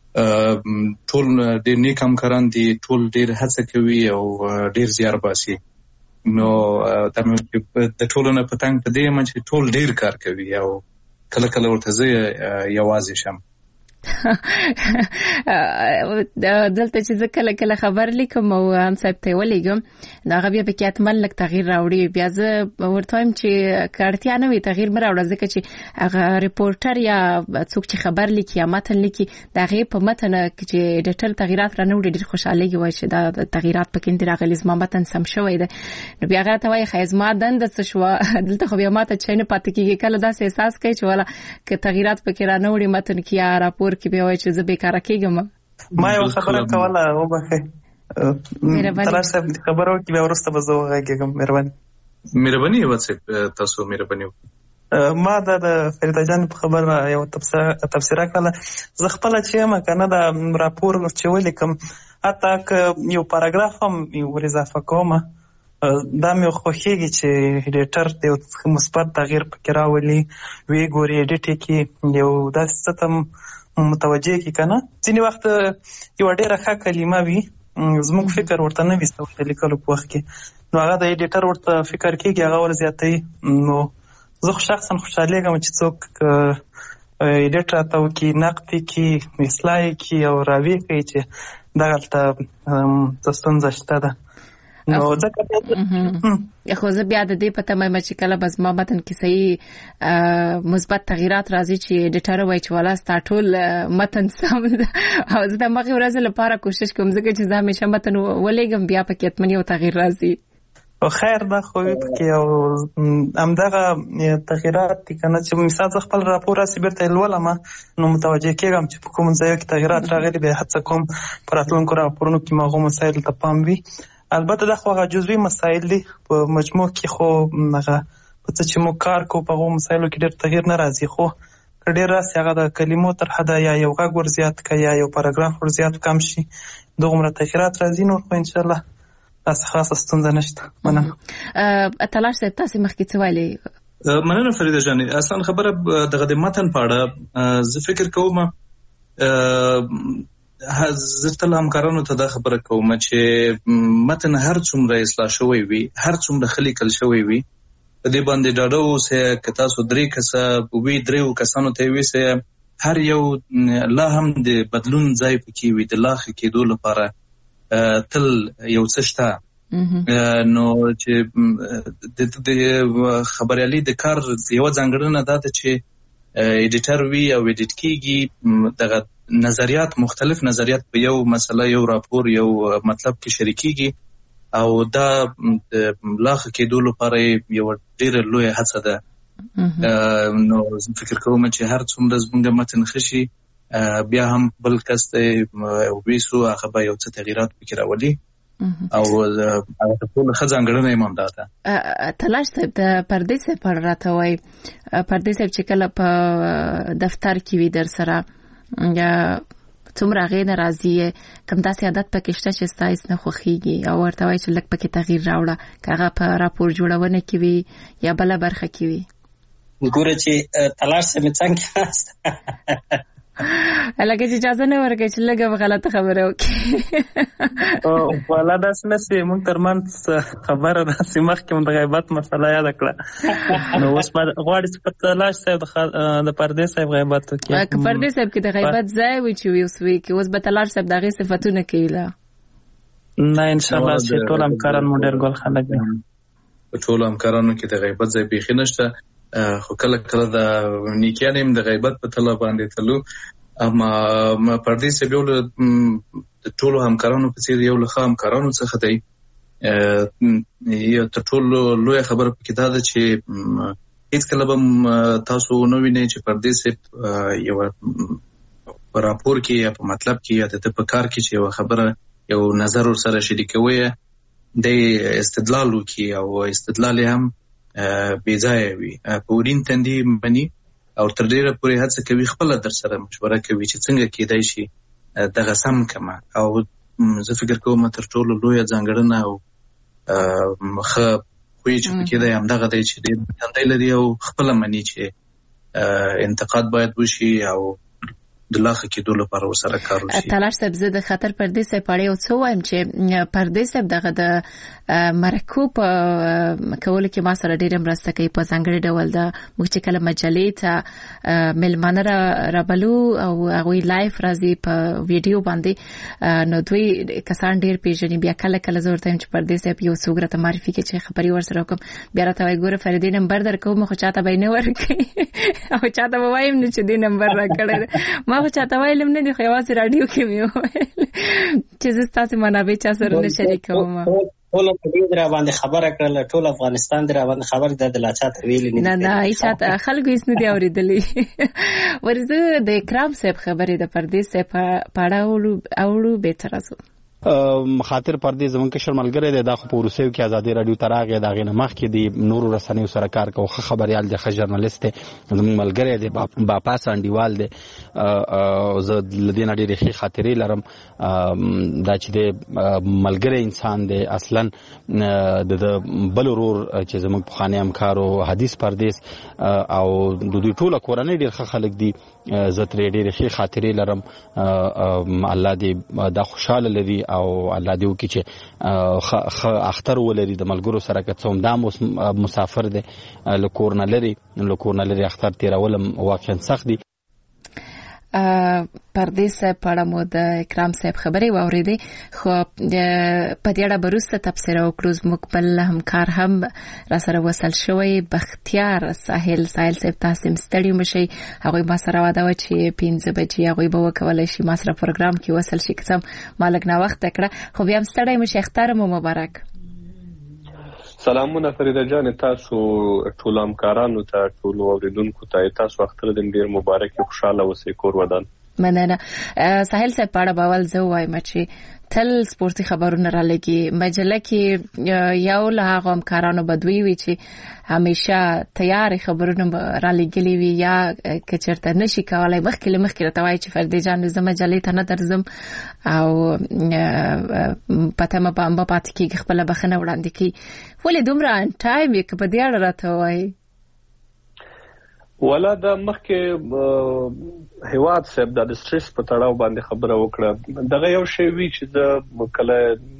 ټول ډېر نیک همکاران دي ټول ډېر هڅه کوي او ډېر زیار باسي نو د ټولو نه په تنګ په دې چې ټول ډېر کار کوي او کله کله ورته زه یوازې شم دلته چې زه کله کله خبر لیکم او هم صاحب ته ولېږم دا غویا به کې اتمن لک تغییر راوړي بیا زه ورته وایم چې کارتیا نه وي تغییر مې راوړه ځکه چې هغه ریپورټر یا څوک چې خبر لیکي یا متن لیکي دا غي په متن چې ایډیټر تغیرات را نه وړي ډېر خوشاله وي چې دا تغیرات پکې راغلي زما متن سم شوی دی نو بیا هغه ته وایي خیزما دند څه شو دلته خو بیا ماته چې نه پاتې کیږي کله دا احساس کوي چې والا ک تغیرات پکې را نه وړي متن کې یا راپور کې بیا وایي چې زه بیکاره کېږم ما یو خبره کوله وبخې تر څه خبرو کې بیا ورسته به زه وغږیږم مهرباني وڅ تاسو مهرباني ما د فریده جان په خبره یو تفسیر کړل زه خپل چې ما کنه دا راپور چې ولیکم حتی یو پاراګراف هم ور اضافه کوم دا مې خوښیږي چې ایډیټر د مثبت تغییر پکې راولي وی ګوري ایډیټ کې یو داسې څه متوجه کی کنه ځینې وخت یو ډېره ښه کلمه وي زموږ فکر ورته نه وستو چې لیکلو په وخت کې نو هغه د ایډیټر ورته فکر کېږي هغه ور زیاتوي نو زه شخصا خوشاله یم چې څوک ایډیټر تاو کې نقد کې اصلاح کې او راوي کوي چې دغلته ستونزه شته ده نو ځکه خو زه بیا د دې پته مې چې کله بس ما متن کې صحیح مثبت تغیرات راځي چې ایډیټر وایي چې والا سٹارټول متن سم او زه د مخې ورځ لپاره کوشش کوم ځکه چې زه همیشه متن ولېږم بیا پکې اتمنې او تغییر راځي او خیر دا خو کې او همدغه تغیرات کنه چې مثال خپل راپور راسي بیرته لولم نو متوجه کېږم چې په کوم ځای کې تغیرات راغلي به هڅه کوم پر راتلونکو راپورونو کې ماغو مسایل ته پام وي البته دا خو هغه جزوي مسایل دي په مجموع کې خو هغه په څه چې مو کار کو په هغو مسایلو کې ډېر تغییر نه راځي خو ډېر راسي هغه د کلمو تر حده یا یو غږ ور زیات کا یا یو پاراګراف ور زیات کم شي دغه تغیرات راځي نو خو ان شاء الله تاسو خاصه ستونزه نشته مننه تلاش تاسو مخکې څه ویلي مننه فریده جان اصلا خبره دغه د متن په اړه زه فکر کوم زه تل همکارانو ته دا خبره کوم چې متن هر څومره اصلاح شوی وي هر څومره خلیکل شوی وي په دې باندې ډاډه اوسئ که تاسو 3 کسه وي 3 کسانو ته ویسئ هر یو لا هم د بدلون ځای پکې وي د لا ښه کېدو لپاره تل یو څه شته نو چې د خبريالي د کار یو ځانګړنه ده چې ایډیټر وی او ایډیټ کیږي دغه نظریات مختلف نظریات په یو مسله یو راپور یو مطلب کې شریکيږي او دا لاخ کېدو لپاره یو ډېر لوی هڅه ده نو فکر کوم چې هر څومره زموږ متن خشي بیا هم بل کس ته ویسو هغه به یو څه تغیرات پکې راولي او هغه ټول خزانګړنه ایمان ده تلاش ته د پردې څخه پر راتوي پردې څخه چې کله په دفتر کې وي در سره یا څومره غي ناراضي کوم داسې عادت پکې شته چې ستایس نه خوخيږي او ورته وایي چې لکه پکې تغییر راوړه کاغه په راپور جوړونه کې وي یا بل برخه کې وي ګوره چې تلاش سم څنګه است الګا چې اجازه نه ورکړي چې لګه غلطه خبره وکړي او ولا داس نسي مونږ ترمنځ خبره ده چې مخکې مونږ د غیبت مسله یاد کړه نو اوس غواړي چې په تلاش صاحب د پردې صاحب غیبت وکړي که پردې صاحب کې د غیبت ځای وي چې وي کې اوس به تلاش صاحب دغه صفاتونه کوي نه ان شاء الله چې ټول همکاران مو ډېر ګل خلک دي ټول همکارانو کې د غیبت ځای بيخي نشته خو کله کله د نیکیانیم د غیبت په طلب باندې تلو اما پردې سبیو له ټولو همکارانو په څیر یو له همکارانو څخه دی یو ټولو لوی خبره پکې دا ده چې هیڅ کله به تاسو نو وینئ چې پردې سب یو راپور کې یا په مطلب کې یا د په کار کې چې یو خبره یو نظر سره شریکوي د استدلال وکي او استدلال هم بیځای وي پورین تندي مني او تر ډیره پورې هڅه کوي خپل در سره مشوره کوي چې څنګه کېدای شي دغه سم کما او زه فکر کوم تر ټولو لوی ځانګړنه او خو چې پکې دا هم دغه دی چې د لري او خپل مني چې انتقاد باید وشي او د لاخه کېدو لپاره وسره کار وشي. تلاش صاحب زه د خطر پردې صاحب په اړه څه وایم چې پردې صاحب دغه د مرکو په کولو کې ما سره ډېر مرسته کوي په ځانګړي ډول د موږ چې کله مجلې ته ملمانه رابلو او هغه لایف راځي په ویډیو باندې نو دوی کسان ډېر پیژني بیا کله کله زه ورته چې پردې صاحب یو څوک راته معرفي کوي چې خبري ورسره کوم بیا راته وایي ګوره فریدې نمبر درکوم خو چاته به نه ورکړي او چاته به وایم نه چې دې نمبر راکړی ما خو چاته وایلم نه دی خو یوازې راډیو کې مې وویل چې زه ستاسو منابع چا سره نه شریکوم. ټول په باندې خبره کړل ټول افغانستان در باندې خبر د لاچات ویل نه نه ایشاته خلکو هیڅ نه دی اوریدلی. ورزه د اکرام صاحب خبرې د پردې صاحب پاړه اولو به تر ازو خاطر پردې زمون کې شرملګری دی دا خو په روسیو کې ازادي رادیو تراغه دا غنه مخ کې دی نور رسنیو سره کار کوي خبريال دی ژورنالیست زمون ملګری دی با پاس انډیوال دی زه لدین ډېرې ښې خاطرې لرم دا چې دی ملګری انسان دی اصلا د بل ورور چې زمون په خانه همکارو حدیث پردیس او د دوی ټوله کورنۍ ډېر ښه خلک دي زه ترې ډېرې ښې خاطرې لرم الله دې دا خوشاله لري او الله دې وکړي چې اختر ولري د ملګرو سره که څوم دا مسافر دی له کور نه لري اختر تیرولم واقعا سخت دي. پردې صاحب په اړه مو د اکرام صاحب خبرې واورېدې خو په دې اړه به وروسته تبصره وکړو. زموږ بل همکار هم را سره وصل شوی بختیار ساحل صاحب تاسو ستړي مشئ هغوی ما سره واده و چې 5 بجې هغوی به وکولی شي ما سره پروګرام کې وصل شي که څه ما لږ ناوخته کړه خو بیا هم ستړی مشئ اختر مو مبارک. سلامونه فریده جان تاسو ټول همکارانو ته ټول اوریدونکو ته تاسو اختر دې ډیر مبارک خوشاله اوسئ کور ودان. مننه. ساحل صاحب په اړه باول زه وایم چې تل سپورتي خبرونه را لګي مجله کې یو له هغه همکارانو بدوي وي چې همیشه تیار خبرونه را لګلي وي یا کچرته نشي کولای مخکې راته وایي چې فردي جان زما مجلې ته نه درځم او پته ما په پاتې کې خپل بخنه وړاندې کی ولې دومره ټایم یې په دې اړه راته وایي ولا د مخکې هیواد صاحب د سټریس په تړاو باندې خبره وکړه دغه یو شی وی چې د کله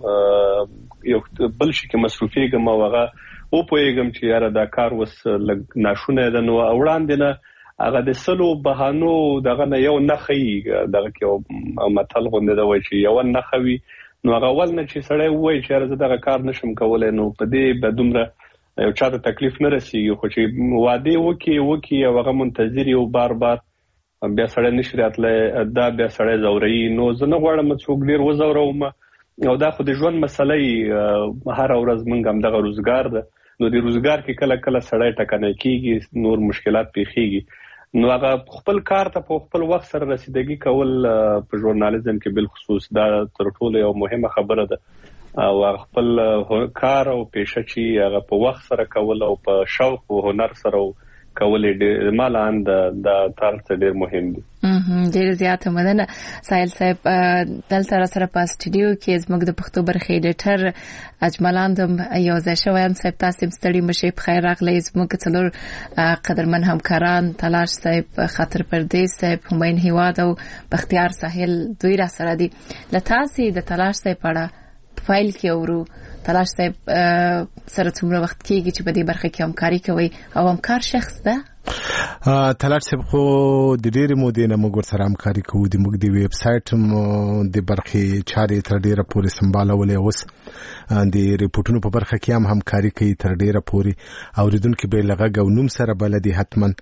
یو بل شي کې مصروفیږم او هغه او پوهیږم چې یاره دا کار وس ناشونه ده نو وړاندې نه هغه د سلو بهانو دغه نه یو نخي دغه کې متل غونډه ده وای چې یو نخوي نو هغه ول نه چې سړی وای چې زه دغه کار نشم کولای نو په دې بدومره یو چاته تکلیف نه رسیږي خو چې وعده وکي او هغه منتظر یو بار بیا سړی نشي راتله دا بیا سړی زوري نو زه نه غواړم څوک ډیر وزوروم او دا خو د ژوند مسلې هر ورځ مونږ هم دغه روزګار ده نو د روزګار کې کله کله سړی ټکنه کیږي نور مشکلات پیښیږي نو هغه خپل کار ته په خپل وخت سره رسیدګي کول په ژورنالیزم کې بل خصوص دا تر ټولو یو مهمه خبره ده او خپل کار او پیشه چې هغه په وخت سره کول او په شوق او هنر سره کول د مالان د تاسو ډیر مهم دي. ډیر زیات مننه سایل صاحب دلته سره په سټډیو کې زموږ د پښتو برخې ایډیټر اجملاندم یوځای شوان صاحب تاسو ستړي مشي په خیر راغلی زموږ څلور قدرمن همکاران تلاش صاحب خاطر پردیس صاحب همین هیواد او بختیار ساحل دوی را سره دي لتاسي د تلاش صاحب اړه فایل کې اورو تلاش صاحب سره څومره وخت کېږي چې په دې برخه کې همکاري کوي او همکار شخص ده تلاش صاحب خو د ډېرې مودې نه موږ سره همکاري کوو د موږ د ویب سایټ د برخې چارې تر ډېره پورې سمبالولې اوس د ریپورتونو په برخه کې هم همکاري کوي تر ډېره پورې اوریدونکو به لغږ او نوم سره بلدي حتما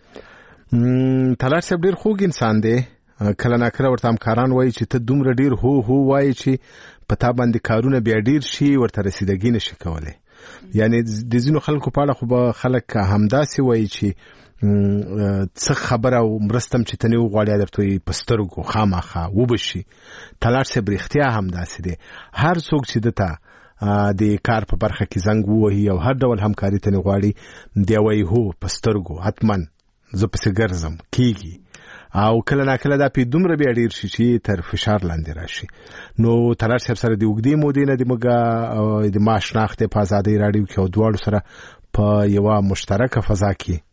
تلاش صاحب ډېر خوږ انسان دی کله ناکله ورته همکاران وایي چې ته دومره ډېر هو وایي چې پتا باندې کارونه بیا ډیر شي ورته رسیدګي نشي کولای یعنی د ځینو خلکو په اړه خو به خلک همداسې وایي چې څه خبره او مرستم چې تنه وغواړي درته پسترګو خامخا وبشي تلاش صاحب اختیار همداسې دي هر څوک چې دته د کار په برخه کې زنګ ووهي او هر ډول همکاري تنه غواړي دی وایي هو پسترګو حتما زه پسې ګرځم کیږي او کله ناکله دا په دومره بیا ډیر شي چې تر فشار لاندې راشي نو تلاش صاحب سره د وګړي مودې نه د موږ د معاشناخته په آزادۍ رادیو کې او دواړو سره په یو مشترکه فضا کې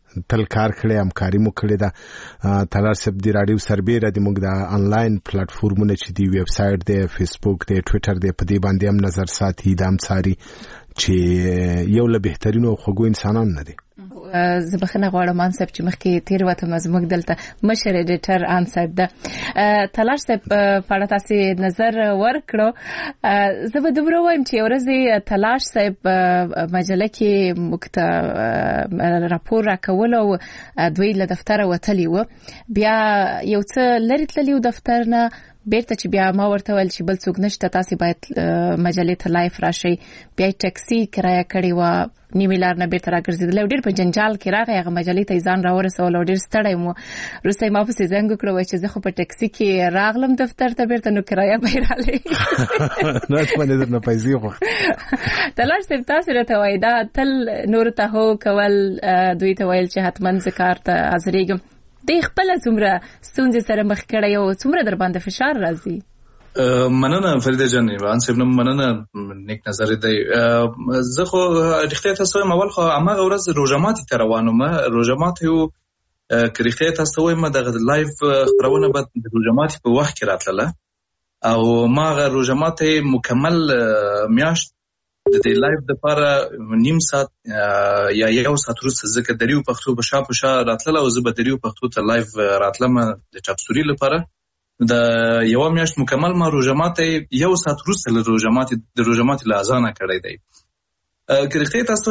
تل کار کړی همکاري مو کړې ده. تلار صاحب د راډیو سربیره د موږ د انلاین پلیټفارمونه چې دی ویب سایټ دی فیسبوک دی ټویټر دی په دې باندې هم نظر ساتي د امڅاري چې یو له بهترینو خوږو انسانانو نه دی. زه بخښنه غواړم انصب چې مخکې تیر وته مزموږ دلته مشر ایډیټر انصب ده تلاش صاحب په اړه تاسو نظر ورکړو. زه به دومره وایم چې ورځې تلاش صاحب مجله کې مکته راپور راکول او دوی له دفتر وتلی و بیا یو څه لري تللی دفتر نه بیرته چې بیا ما ورته ویل چې بل څوک نشته تاسو باید مجلې ته لایف راشي. بیا ټاکسي کرایه کړی و نیمه لار نه بیرته راګرځیدل ډیر په جنجال کې راغی هغه مجلې ته ځان راورسول او ډیر ستړی مو روسي ما په زنګ کړو چې زه خو په ټاکسي کې راغلم دفتر ته بیرته نو کرایه بیراله نه څه نه درنه پیسې خو تلاش تاسو راته وای دا تل نور ته هو کول دوی ته ویل چې حتمن ذکر ته حاضرېږم د خپل څومره ستونزې سره مخ کړی او څومره در باندې فشار راځي. مننه فریده جان وان صاحب مننه نیک نظر دی. زه خو رښتیا تاسو وایم اول خو هغه ورځ روزماتي تر روانم روزماتي یو کریخته تاسو وایم د لایف خبرونه بعد د روزماتي په وخت کې راتله او ما غ روزماتي مکمل میاشت د دې لایف د لپاره نیم ساعت یا یو ساعت وروسته ځکه دریو پښتو په شاپ راتله او زه به دریو پښتو ته لایف راتلم د چاپسوري لپاره د یو میاشت مکمل ما روزماتي یو ساعت وروسته له روزماتي له اذان کړی دی. کریخته تاسو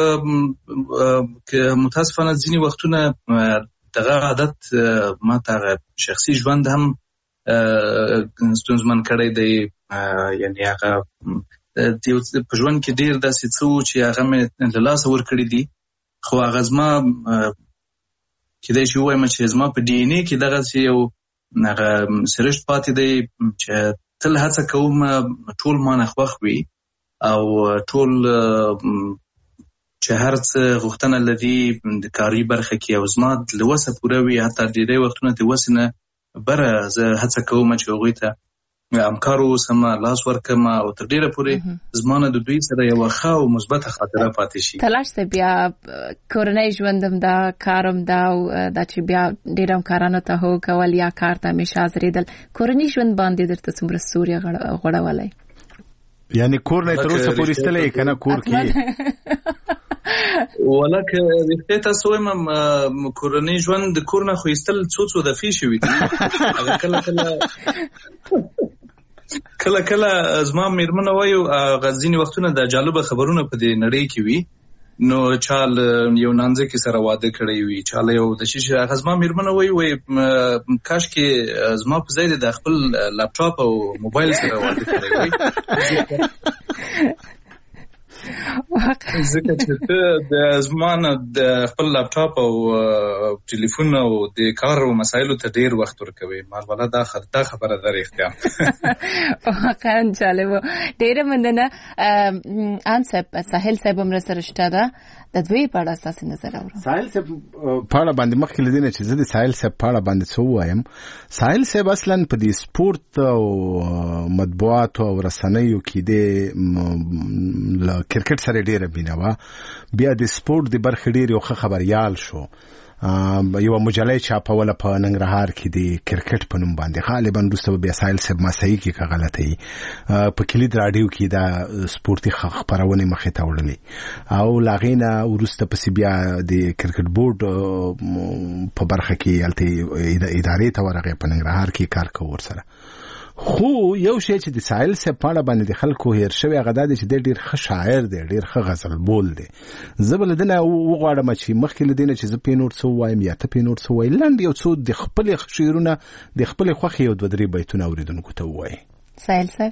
متاسفانه ځینی وختونه دغه عادت ما ته شخصي ژوند هم ستونزمن کړی دی. یعنی هغه په ژوند کې ډیر داسې څه چې هغه مې له لاسه ورکړي دي خو هغه زما کېدای شي ووایم چې زما په ډي ان اې کې دغه یو هغه سرشت پاتې دی چې تل هڅه کوم ټول ما نه خوښ وي او ټول چې هر څه غوښتنه لري د کاري برخه کې او زما له وسه پوره وي حتی ډېری وختونه د وسې نه بره زه هڅه کوم چې هغوی ته همکار اوسم لاس ورکم او تر ډیره پورې زمانه د دوی سره یو ښه او مثبت خاطره پاتې شي. تلاش ته بیا کورنۍ ژوندم دا کارم دا د چې بیا ډیرم کارانو ته هو کول یا کار ته همیشه حاضرېدل کورنۍ ژوند باندې درته څومره سوري غړولای یعنی کور نه تر اوسه پورې استلې کنه کور کې ولکه وخت تاسو وایم کورنۍ ژوند د کور نه خو استل څو د فی شوی هغه کله زما میرمنه وایو غزینی وختونه د جالب خبرونه په دې نړۍ کې وي نو چال یو نانځه کې سره واده کړی وي چال یو د شیشه غزما میرمنه وای کاش کې زما په ځای د خپل لپټاپ او موبایل سره واده کړی وي ځکه چې د زمانه د خپل لپټاپ او ټلیفون او د کار او مسایلو ته ډیر وخت ورکوي مالوله دا خبره ده اختیا واقعا جالب ډیر مننه انصب ساحل صاحب هم سره شته ده د دوی په اړه تاسو نظر اورم. ساحل صاحب په اړه باندې مخکې لدینه چې زه د ساحل صاحب په اړه باندې څه وایم. ساحل صاحب اصلا په دې سپورت او مطبوعات او رسنیو کې د کرکټ سره ډیره بینوا بیا د سپورت د برخې ډیر یو خبريال شو یو مجله چاپوله په ننګرهار کې د کرکټ په نوم باندې غالبا دوستو بیا ساحل صاحب ما صحیح کې غلطي په کلید رادیو کې دا سپورتي خبرونه مخې ته وړلې او لاغینا ورسته پس بیا د کرکټ بورډ په برخه کې الته ادارې ته ورغه په ننګرهار کې کار کوي سره خو یو شی چې د ساحل صاحب په اړه باندې د خلکو هیر شوی غدا دي چې ډیر ښه شاعر دی ډیر ښه غزل بول دی زبل دنه وغواړم چې مخکې لدینه چې ز پینوټ سو وایم یا ته پینوټ سو وای لاند یو څو د خپل شعرونه د خپل خوخي یو د درې بیتونه اوریدونکو ته وای. ساحل صاحب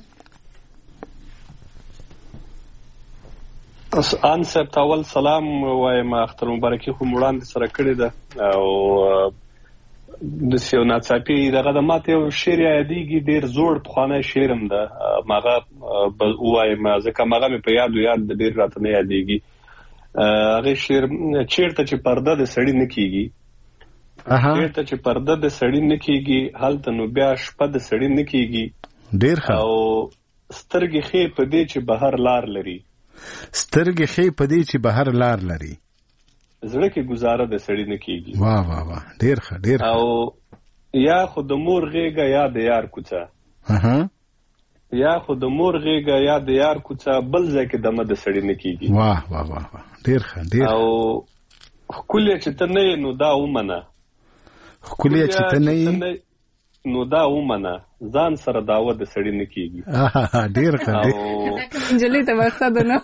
ان صاحب اول سلام وایم اختر مبارکي خو وړاندې سره کړی ده او د سیو ناڅاپي دغه د ماته یو شعر یادېږي ډیر زوړ پخوانی شعرم ده ماغه وایم ځکه ماغه مې په یاد د ډیر راته نه یادېږي هغه شعر چیرته چې پرده د سړی نه کیږي چیرته چې پرده د سړی نه کیږي هلته نو بیا شپه د سړی نه کیږي ډیر ښه او سترګې خې په دې چې بهر لار لري سترګې خې په دې چې بهر لار لري زړه کې گزاره د سړی نه کیږي. واه واه واه ډیر ښه ډیر. او یا خو د مور غېږه یا د یار کوڅه. یا خو د مور غېږه یا د یار کوڅه بل ځای کې دمه د سړی نه کیږي. واه واه واه ډیر ښه ډیر. او خولې چې ته نه نو دا ومنه. خولې چې ته نه نو دا ومنه ځان سره داوه د سړی نه کیږي. ډیر ښه ډیر. انجلې ته مقصد نه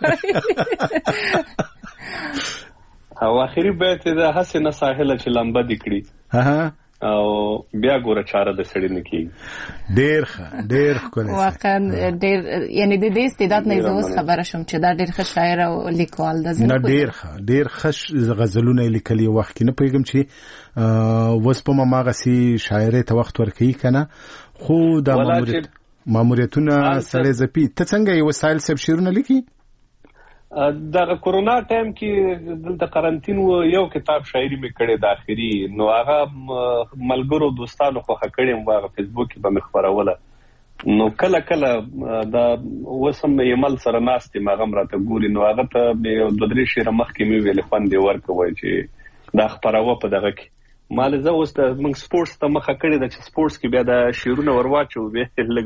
او اخري بیت دا حسنه ساحله چې لمبه دکړي او بیا ګوره چاره د سړی نه کیږي. ډیر ښه ډیر ښکلی. واقعا ډیر یعنی د دې استعداد نه زه خبره شوم چې دا ډیر ښه شاعر او لیکوال ده. نه ډیر ښه ډیر ښه غزلونه لیکلي وخت کې نه پوهېږم چې اوس په ماغسې شاعرۍ ته وخت ورکوي که نه خو دا ماموریتونه سړی ځپي. ته څنګه یې وسایل صاحب شعرونه لیکي؟ دغه کورونا ټایم کې دلته قرنټین و یو کتاب شاعري مې کړې د اخري نو هغه ملګرو دوستانو خوښه کړې مو هغه فیسبوک کې به مې خپروله نو کله کله دا وسم یمل سره ناستې ما غم راته ګوري نو هغه ته یو دوه درې شعر مخکې مې ویل خوند دی ورکوي چې دا خپراوه په دغه کې مال زه اوس د موږ سپورتس ته مخه کړې ده چې سپورتس کې بیا د شعرونه ورواچو به لږ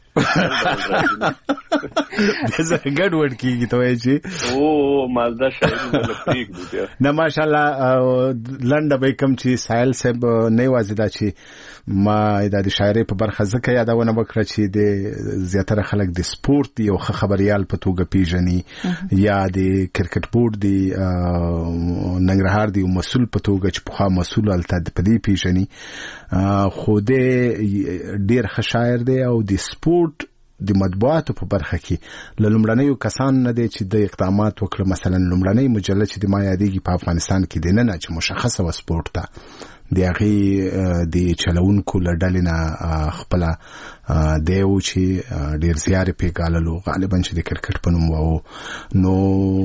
زه ګډوډ کیږي ته وایي چې او مالدا شاعرونه لپیک دي نه ماشاءالله لنډه به کوم چې سایل صاحب نه وازی دا چې ما د شاعرۍ په برخه ځکه یادونه وکړه چې د زیاتره خلک د سپورت یو خبريال په توګه پیژني یا د کرکټ بورډ دی ننګرهار دی مسول په توګه چې په مسول الته په دې پیژني خو د ډیر ښه شاعر دی او د سپورت د مطبوعاتو په برخه کې لومړنیو کسان نه دي چې د اقدامات وکړه. مثلا لومړنۍ مجله چې د ما یادېږي په افغانستان کې د نه چې مشخصه و سپورت ته د هغې د چلونکو له ډلې نه خپله دی و چې ډېر زیار یې پرې ګاللو غالبا چې د کرکټ په نوم و نو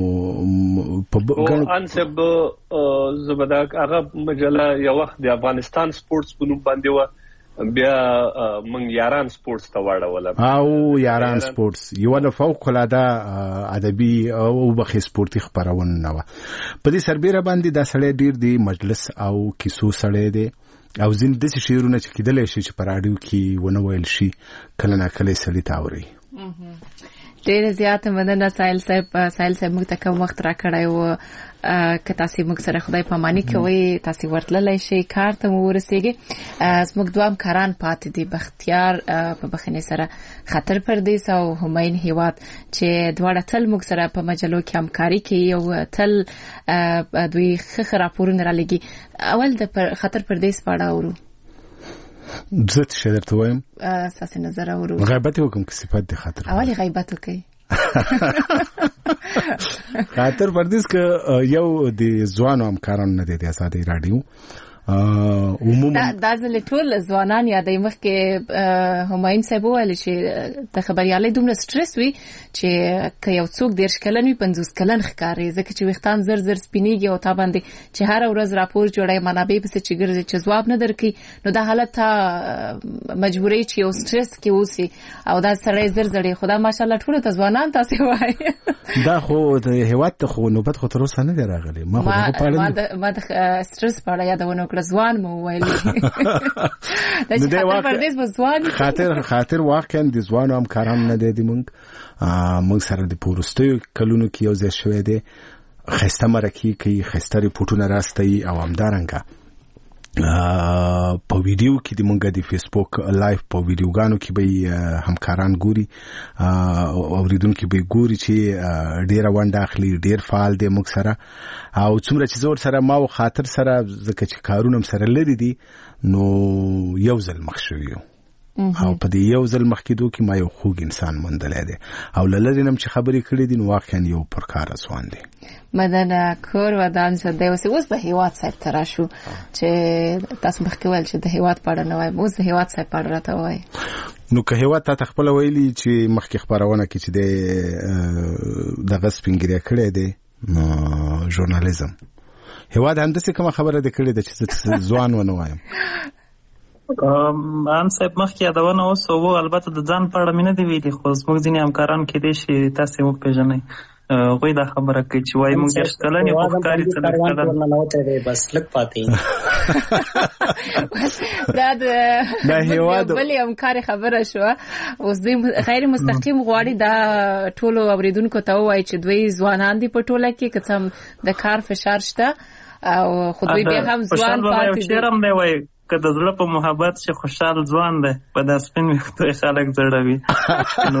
انصب زه به دا هغه مجله یو وخت د افغانستان سپورټس په نوم باندې وه بیا من یاران سپورتس ته واړولم او یاران سپورتس یو نه فوق العاده ادبي او بخي سپورتي خبرونه نه و په دې سربېره باندې دا سړی ډیر دی مجلس او کیسو سړی دی او زین د شعرونه چې کېدل شي چې پر اډیو کې ونه ویل شي کله نه کله سړی تاوري. ډیر زیات مننه سایل صاحب موږ ته کوم وخت را کړی و که تاسو موږ سره خدای پاماني کوي تاسو ورتللی شي کار ته مو ورسیږي. زموږ دوام کاران پاتې دي بختیار په بخښنې سره خطر پردیس او هماین هیواد چې دواړه تل موږ سره په مجلو کې همکاري کوي او تل دوی ښه راپورونه را لګي. اول د خطر پردیس په اړه اورو زه څه درته وایم اساسي نظر اورو غیبت وکم که صفات د خطر اولی غیبت وکي خاطر پردیس که یو د ځوانو همکارانو نه دی د آزادۍ راډیو عموما دا ځل ټول ځوانان یادې مخکې هماین صاحب ویل چې د خبريالۍ دومره سټرس وي چې که یو څوک 10 کلن وي 50 کلن ښکاري ځکه چې وختان زر زر سپینیږي او تا باندې چې هر ورځ راپور جوړای منابع پس چې ګرځي چې جواب نه درکې نو دا حالت ته مجبورې چې یو سټرس کې اوسي او دا سړی زر زړې خدا ماشاءالله ټول ته ځوانان تاسو وایي دا خو د هیواد ته خو نوبت خو تر اوسه نه دی راغلی. ما خو ما د سټرس په اړه یادونه ځوان مو ویل د خطر پردیس په ځوان خاطر واقعا د ځوانو همکارانو نه دی موږ سره د پورستیو کلونو کې یو ځای شوی دی خسته مرکې کوي خسته ریپورټونه راستوي او همدارنګه په ویډیو کې د مونږ د فیسبوک لایف په ویډیوګانو کې به همکاران ګوري اوریدونکو به ګوري چې ډیر ونډه اخلي ډیر فعال دي موږ سره او څومره چې زور سره ما او خاطر سره ځکه چې کارونه سره لري دي نو یو ځل مخ شوی او په دې یو ځل مخ کېدو کې ما یو خوږ انسان مندلې دي او للرینم چې خبرې کړې دي نو واقعا یو پرکار ځوان دي. مدنه کور ودان زده اوس به هیواد صاحب ترا شو چې تاسو مخکې ویل چې د هیواد پاړه نه وای اوس د هیواد صاحب پاړه راته وای نو که هیواد ته خپل ویلي چې مخکې خبرونه کې چې د غسپینګری کړې دي ژورنالیزم هیواد هم د څه کوم خبره ده کړې ده چې ځوان ونه وایم ان صاحب مخکې یادونه اوس او البته د ځان په اړه مینه دی ویلي خو زموږ ځینې همکاران کې دي چې تاسو مو پیژنئ غوی دا خبره کوي چې وایي موږ 10 کلن یو ښکاري 30 کلن بس لږ پاتې دا هیواد بلې همکاري خبره شوه. اوس دوی غیر مستقیم غواړي دا ټولو اوریدونکو ته ووایي چې دوی ځوانان دي په ټوله کې که څه د کار فشار شته او خو دوی بیا هم ځوان پاتې دي. که د زړه په محبت چې خوشحال ځوان دی په دا سپین ویښتو خلک زړوي نو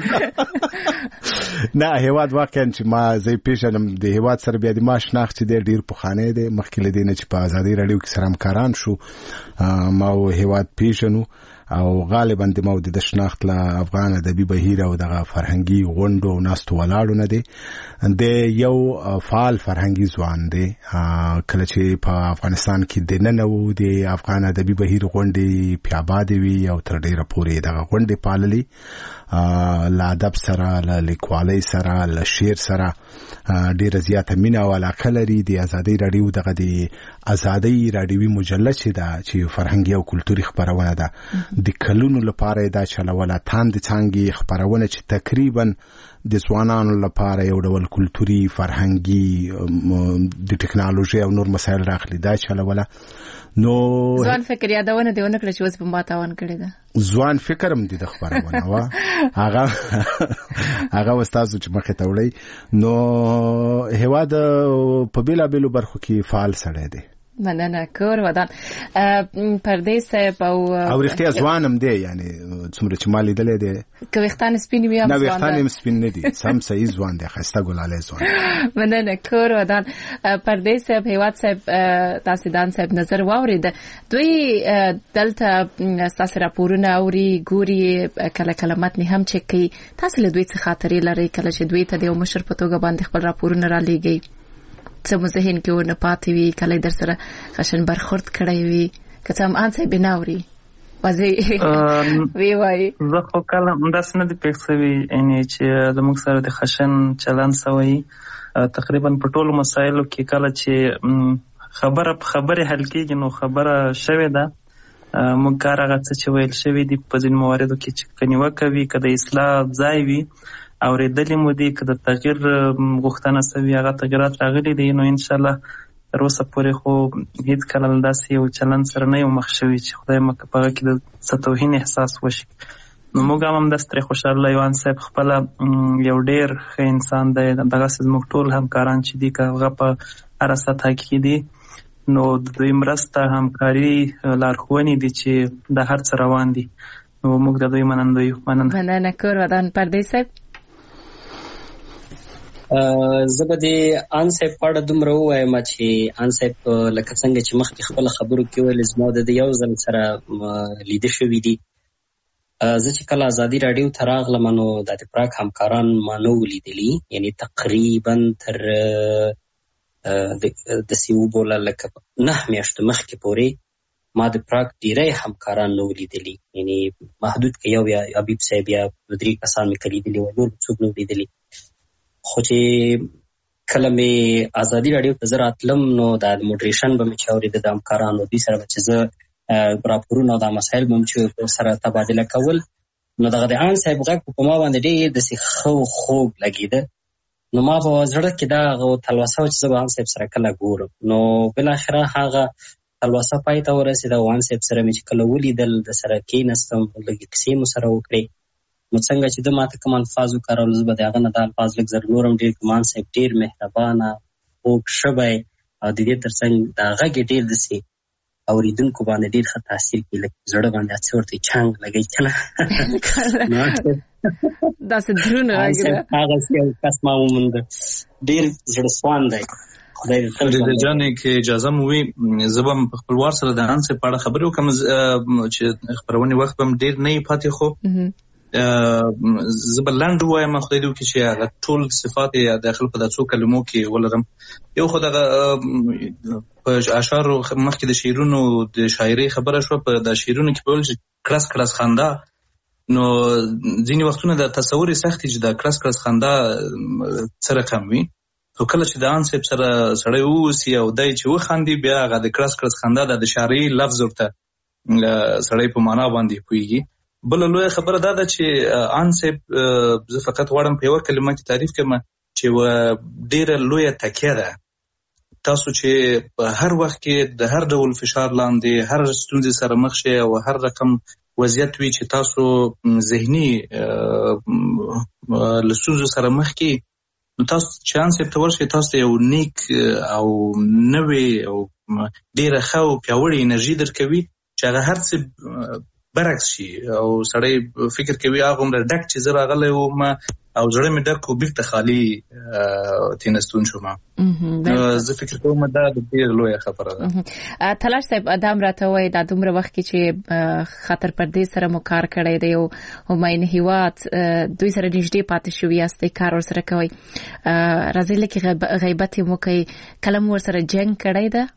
نه هیواد واقعا چې ما زه پیژنم د هیواد سره بیا د ما شناخت چې ډیر پخوانی دی مخکې له دې نه چې په ازادي راډیو کې سره همکاران شو ما هیواد پیژنو او غالبا د مو د شناخت له افغان ادبي بهیر او دغه فرهنګي غونډو ناستو ولاړو نه دی د یو فعال فرهنګي ځوان دی کله چې په افغانستان کې د نن وو د افغان ادبي بهیر غونډې پیاباد وی او تر ډیره پورې دغه غونډې پاللې له ادب سره له لیکوالۍ سره له شعر سره ډیره زیاته مینه او علاقه لري. د ازادي راډیو دغه د ازادي راډیوي مجله چې دا چې فرهنګي او کلتوري خبرونه ده د کلونو لپاره دا چلوله تاند څنګه خبرونه چې تقریبا د ځوانانو لپاره یو ډول کلتوري فرهنګي د ټکنالوژي او نور مسایل راخلي دا چلوله. نو ځوان فکر یادونه دی ونکړه چې اوس په ما تاوان کړی ده ځوان فکرم دي د خبرونه وا هغه استاد چې مخه ته وړي نو هیواد په بیلا بیلو برخو کې فعال سره دی. مننه کور ودان پردیس او رښتیا ځوانم دی یعنی څومره چې مالي دلې دی که وختان سپین وي نه وختان سپین نه دي سم صحیح ځوان دی خسته ګلاله ځوان. مننه کور ودان پردیس هیواد صاحب تاسو دان صاحب نظر واورید دوی دلته تاسو راپورونه اوري ګوري کله کله متن هم چک کوي تاسو له دوی څخه خاطرې لري کله چې دوی ته د مشر په توګه باندې خپل راپورونه را لېږي څه مو ذهن کې ونه پاتې وي کله در سره خشن برخورد کړی وي که څه هم انسه بناوري وځي وی وای زه خو کله داس نه دی پېښوي یعنی چې زموږ سره د خشن چلن سوی تقریبا په ټولو مسایلو کې کله چې خبره حل کېږي نو خبره شوې ده موږ کار هغه څه چې ویل شوی دی په ځینو مواردو کې چې کنيوه کوي که د اصلاح ځای وي اورېدلې مو دي که د تغییر غوښتنه سوي هغه تغیرات راغلي دي نو انشاءالله تر اوسه پورې خو هیڅ کله داسې یو چلند سره نه یو مخ شوي چې خدای مکه په هغه کې د څه توهین احساس وشي. نو موږ هم همداسې ترې خوشحاله ایوان صاحب خپله یو ډېر ښه انسان دی دغسې زموږ ټول همکاران چې دي که هغه په هره سطحه کې دي نو د دوی مرسته همکاري لارښوونې دي چې د هر څه روان دي نو موږ د دوی مننده یو. مننه کور ودان پردیس صاحب زه به د ان صاحب په اړه دومره ووایم چې ان صاحب لکه څنګه چې مخکې خپله خبرو کې ویل زما د یو ځل سره لیده شوي دي. زه چې کله ازادي راډیو ته راغلم نو د پراګ همکاران ما نه ولیدلي یعنی تقریبا تر داسې وبوله لکه 9 میاشتو مخکې پورې ما د پراګ ډیری همکاران نه ولیدلي یعنی محدود که یو یا حبیب صاحب یا 2-3 کسان مې لیدلي وو نور څوک نه ولیدلي. خو چې کله مې ازادي راډیو ته زه راتلم نو د موډریشن به مې چې اورېده د همکارانو دوی سره به چې زه راپورونه او دا مسایل به مې چې سره تبادله کول نو دغه د ان صاحب غږ په ما باندې ډېر داسې ښه خوږ لګېده نو ما په زړه کې دا تلوسه وه چې زه به ان صاحب سره کله ګورم نو بالاخره هغه تلوسه پای ته ورسېده او ان صاحب سره مې چې کله ولیدل د سره کېناستم لږې کیسې مو سره وکړې نو څنګه چې د ماته کوم الفاظ وکارول زه به د هغه نه دا الفاظ لږ زر نور هم ډېر کمان صاحب ډېر مهربانه خوږ شوی او د دې تر څنګ د غږ یې ډېر داسې اورېدونکو باندې ډېر ښه تاثیر کوي لکه زړه باندې هسې ورته چنګ لګوي که نه داسې دروند غږ ده هغسې یو کس ما ومونده ډېر زړه سوان دی. فريده جانې که اجازه مو وي زه به په خپلوار سره د ان صاحب په اړه خبرې وکړم چې خپرونې وخت به م ډېر نه یې پاتې خو زه به لنډ ووایم خدای دې وکړي چې هغه ټول صفات یې داخل په دا څو کلمو کې ولرم. یو خو دغه په اشعارو مخکې د شعرونو د شاعرۍ خبره شوه په د شعرونو کې به ویل چې کړس کړس خندا نو ځینې وختونه د تصور یې سخت چې د کړس کړس خندا څه رقم وي خو کله چې د ان صاحب سره سړی واوسي او دی چې وخاندي بیا هغه د کړس کړس خندا د شاعرۍ لفظ ورته سړی په معنا باندې پوهېږي. بله لویه خبره دا ده چې ان صاحب زه فقط غواړم په یوه کلمه کې تعریف کړم چې ډیره لویه تکیه ده. تاسو چې په هر وخت کې د هر ډول فشار لاندې هر ستونزې سره مخ شئ او هر رقم وضعیت وي چې تاسو ذهني له ستونزو سره مخ کې، نو تاسو چانس یې ته ورشئ تاسو یو نیک او نوې او ډیره ښه او پیاوړې انرژي درکوي چې هغه هر څه برعکس شي او سړی فکر کوي هغه عمره ډک چې زه راغلی وم او زړه مې ډک و بیرته خالي تېنستون شوم. زه فکر کوم دا د ډېره لویه خبره ده. تلاش صاحب ادم راته وایي دا دومره وخت کې چې خاطر پردې سره مو کار کړی دی او هماین هیواد دوی سره نږدې پاتې شوي یاستئ، کار ورسره کوئ. راځئ لږ غیبت یې وکړئ، کله مو ورسره جنګ کړی ده؟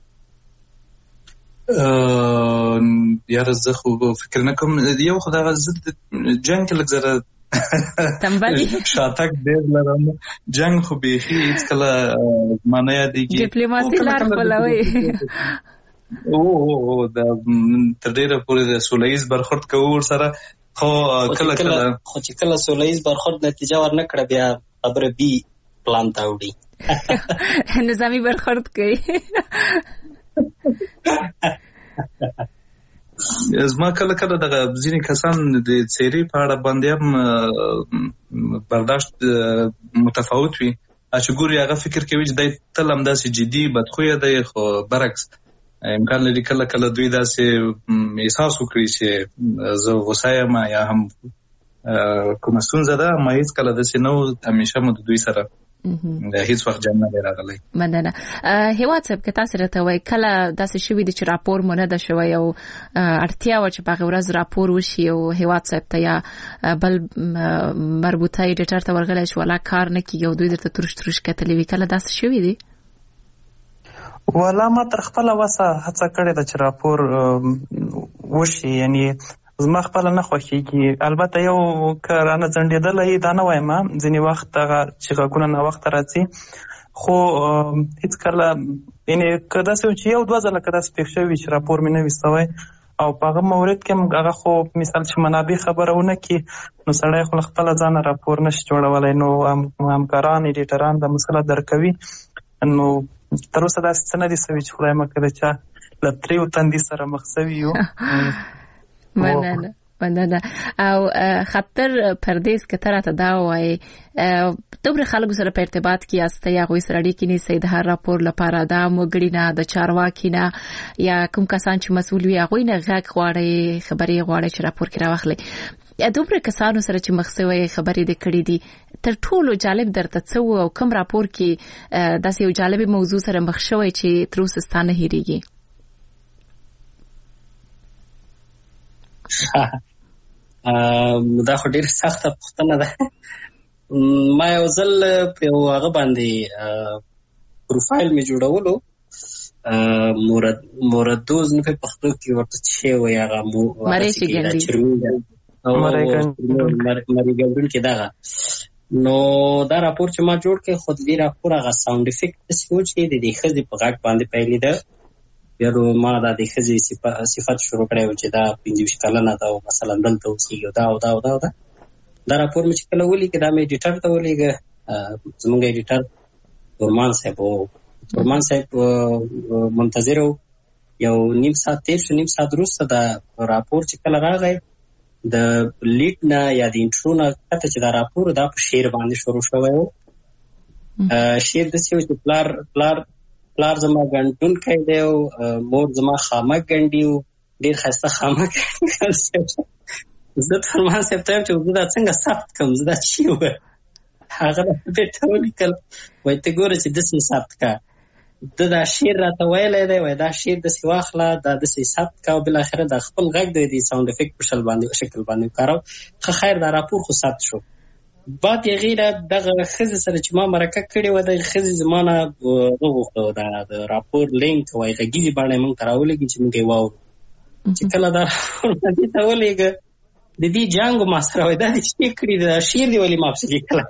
یاره زه خو فکر نه کوم، یو خو دغه زه جنګ کې لږ زره شاتک ډېر لرم. جنګ خو بیخي هېڅکله ما نه یادېږي. ډیپلوماسي لار خپلوئ؟ تر ډېره پورې د سوله ییز برخورد کوو ورسره، خو چې کله سوله ییز برخورد نتیجه ورنه کړه بیا خبره بي پلان ته وړي، نظامي برخورد کوي. زما کله کله دغه ځینې کسان د څېرې په اړه باندې هم برداشت متفاوت وي، چې ګوري هغه فکر کوي چې دی تل همداسې جدي بدخویه دی، خو برعکس امکان لري کله کله دوی داسې احساس وکړي چې زه غوسه یم یا هم کومه ستونزه ده، ما هېڅکله داسې نه و، همیشه مو د دوی سره هیڅ وخت جنګ نه راغلی. مننه. هیواد صاحب که تاسو راته وایي کله داسې شوي دي چې راپور مو نه ده شوی او اړتیا وه چې په هغې ورځ راپور وشي او هیواد صاحب ته یا بل مربوطه ایډیټر ته ورغلی شو ولا کار نه کېږي او دوی درته ترش ترش کتلي وي، کله داسې شوي دي؟ والا ما تر خپله وسه هڅه کړې ده چې راپور وشي، یعنی زما خپل نه خوښیږي. البته یو که رانه ځنډېدلی دا نه وایم، ځینې وخت هغه چې غږونه ناوخته راځي، خو هېڅکله یعنې که داسې و چې یو دوه ځله که داسې پېښ شوي چې راپور مې نه وي سوی او په هغه مورد کې هغه خو مثال چې منابع خبره ونه کړي نو سړی خو له خپله ځانه راپور نشي جوړولی، نو همکاران ایډیټران دا مسله درکوي. نو تر اوسه داسې څه نه دي سوي چې خدای مکړه د چا له تریو تندي سره مخ سوي یو. مننه. او خطر پردیس که ته راته دا وایي دومره خلکو سره په ارتباط کې یاستئ، هغوی سره اړیکې نیسئ د هر راپور لپاره، د عامو وګړي نه، د چارواکي نه یا کوم کسان چې مسؤل وي هغوی نه غږ غواړئ، خبرې غواړئ چې راپور کې راواخلئ. دومره کسانو سره چې مخ سوی خبرې دې کړې دي، تر ټولو جالب درته څه و او کوم راپور کې داسې یو جالبې موضوع سره مخ شوی چې تر اوسه ستا نه هېرېږي؟ دا خو ډېر سخته پوښتنه ده. ما یو ځل په یو هغه باندې پروفایل مې جوړولو، موردوز نه په پښتو کې ورته څه وایي، هغه مریګنډون کې دغه. نو دا راپور چې ما جوړ کړ خو د دې راپور هغه ساوند افیکټ داسې و چې د دې ښځې په غږ باندې پیلېده. بیا ما دا د ښځې صفت شروع کړی و چې دا 25 کلنه ده او مثلا دلته اوسېږي او دا او دا او دا. دا راپور مې چې کله ولیکه دا مې ایډیټر ته ولیږه، زموږ ایډیټر ورمان صاحب و. ورمان صاحب منتظر و، یو نیم ساعت تیر شو، نیم ساعت وروسته دا راپور چې کله راغی د لیډ نه یا د انټرو نه کته چې دا راپور دا په شعر باندې شروع شوی و. شعر داسې و چې پلار زما ګنډونکی دی او مور زما خامک ګنډي و، ډېر ښایسته خامک. زه فرمان صاحب ته وایم چې زه دا څنګه ثبت کړم، زه دا چی ووایم؟ هغه راته ولیکل وایي ته ګوره چې داسې ثبت کړه. ده دا شعر راته ویلی دی، وایي دا شعر داسې واخله، دا داسې ثبت کړه او بالاخره دا خپل غږ دی د ساوند افیکټ په شکل باندې وکاروه. ښه خیر دا راپور خو ثبت شو. بعد یې غیره دغه ښځې سره چې ما مرکه کړې وه، دغه ښځې زما نه وغوښته د راپور لینک وایي غږیزې بڼه یې موږ ته راولېږي چې موږ یې واورو. چې کله دا راپور دې ته ولېږه د دې جنگ ما سره وای دا چې کړی دا شیر دی ولی ما په لیکل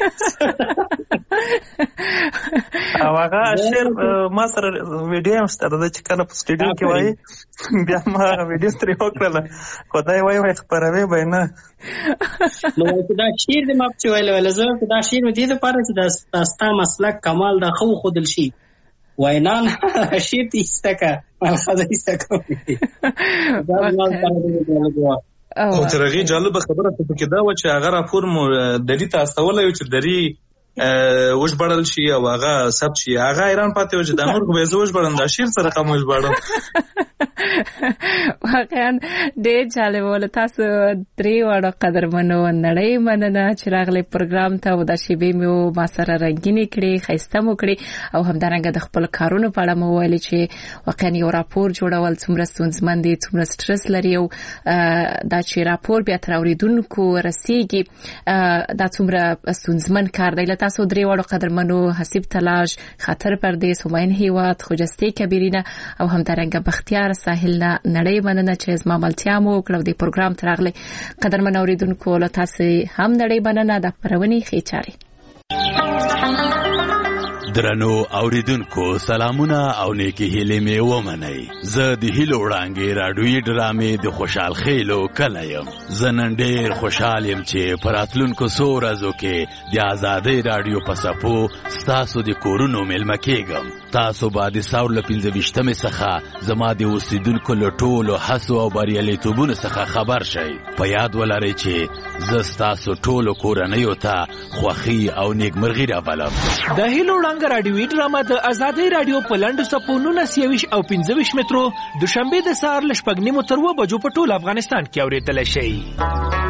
او هغه شیر ما سره ویډیو هم ستاره د چې کله په سټډیو کې وای بیا ما ویډیو ترې وکړله خدای وای خبروي به نه نو دا شیر دی ما په ویل زه دا شیر مې دې لپاره چې دا ستا مسلک کمال دا خو خودل شي وای نه شیر دې استکه مال خدای استکه دا ما سره او ترغی جالب خبره ته کې دا و چې هغه راپور مو دلی ته استولای چې دری وش بڑل شي او هغه سب شي هغه ایران پاتې و چې د نور به زوج بڑن دا شیر سره کوم وش بڑم واقعا ډېر جالب ول تاسو درې وړو قدرمنو نړۍ مننه چې راغلي پروګرام ته او د شیبې مو ما سره رنگینې کړې خسته مو کړې او همدارنګه د خپل کارونو په اړه مو ویل چې واقعا یو راپور جوړول څومره ستونزمن دي څومره سټرس لري او دا چې راپور بیا تر اوریدونکو رسیږي دا څومره ستونزمن کار دی. تاسو درې وړو قدرمنو حسیب تلاش خاطر پردیس هماین هیواد خوجسته کبیرینه او همدارنګه بختیار ساحل نړۍ مننه چې زما ملتیا مو کړو د پروګرام ترغلي قدرمن اوریدونکو له تاسو هم نړۍ مننه د پرونی خېچاري. درنو اوریدونکو سلامونه او نیکی هیله می ومنئ. زه د هیلو وړانګې راډیوي ډرامې د خوشحال خیلو کله یم. زه نن ډېر خوشحال یم چې په راتلونکو څو ورځو کې د ازادۍ راډیو په څپو ستاسو د کورونو میلمه کېږم. تاسو به د ساور له 25مې څخه زما د اوسېدونکو له ټولو هڅو او بریالیتوبونو څخه خبر شئ. په یاد ولرئ چې زه ستاسو ټولو کورنیو ته خوښي او نیکمرغي راولم. د هیلو وړانګې راډیوي ډرامه د ازادۍ راډیو په لنډو څپو 19 او 15 مترو دوشنبه د سهار ل 8:30 تر 2 بجو په ټول افغانستان کې اورېدل شي.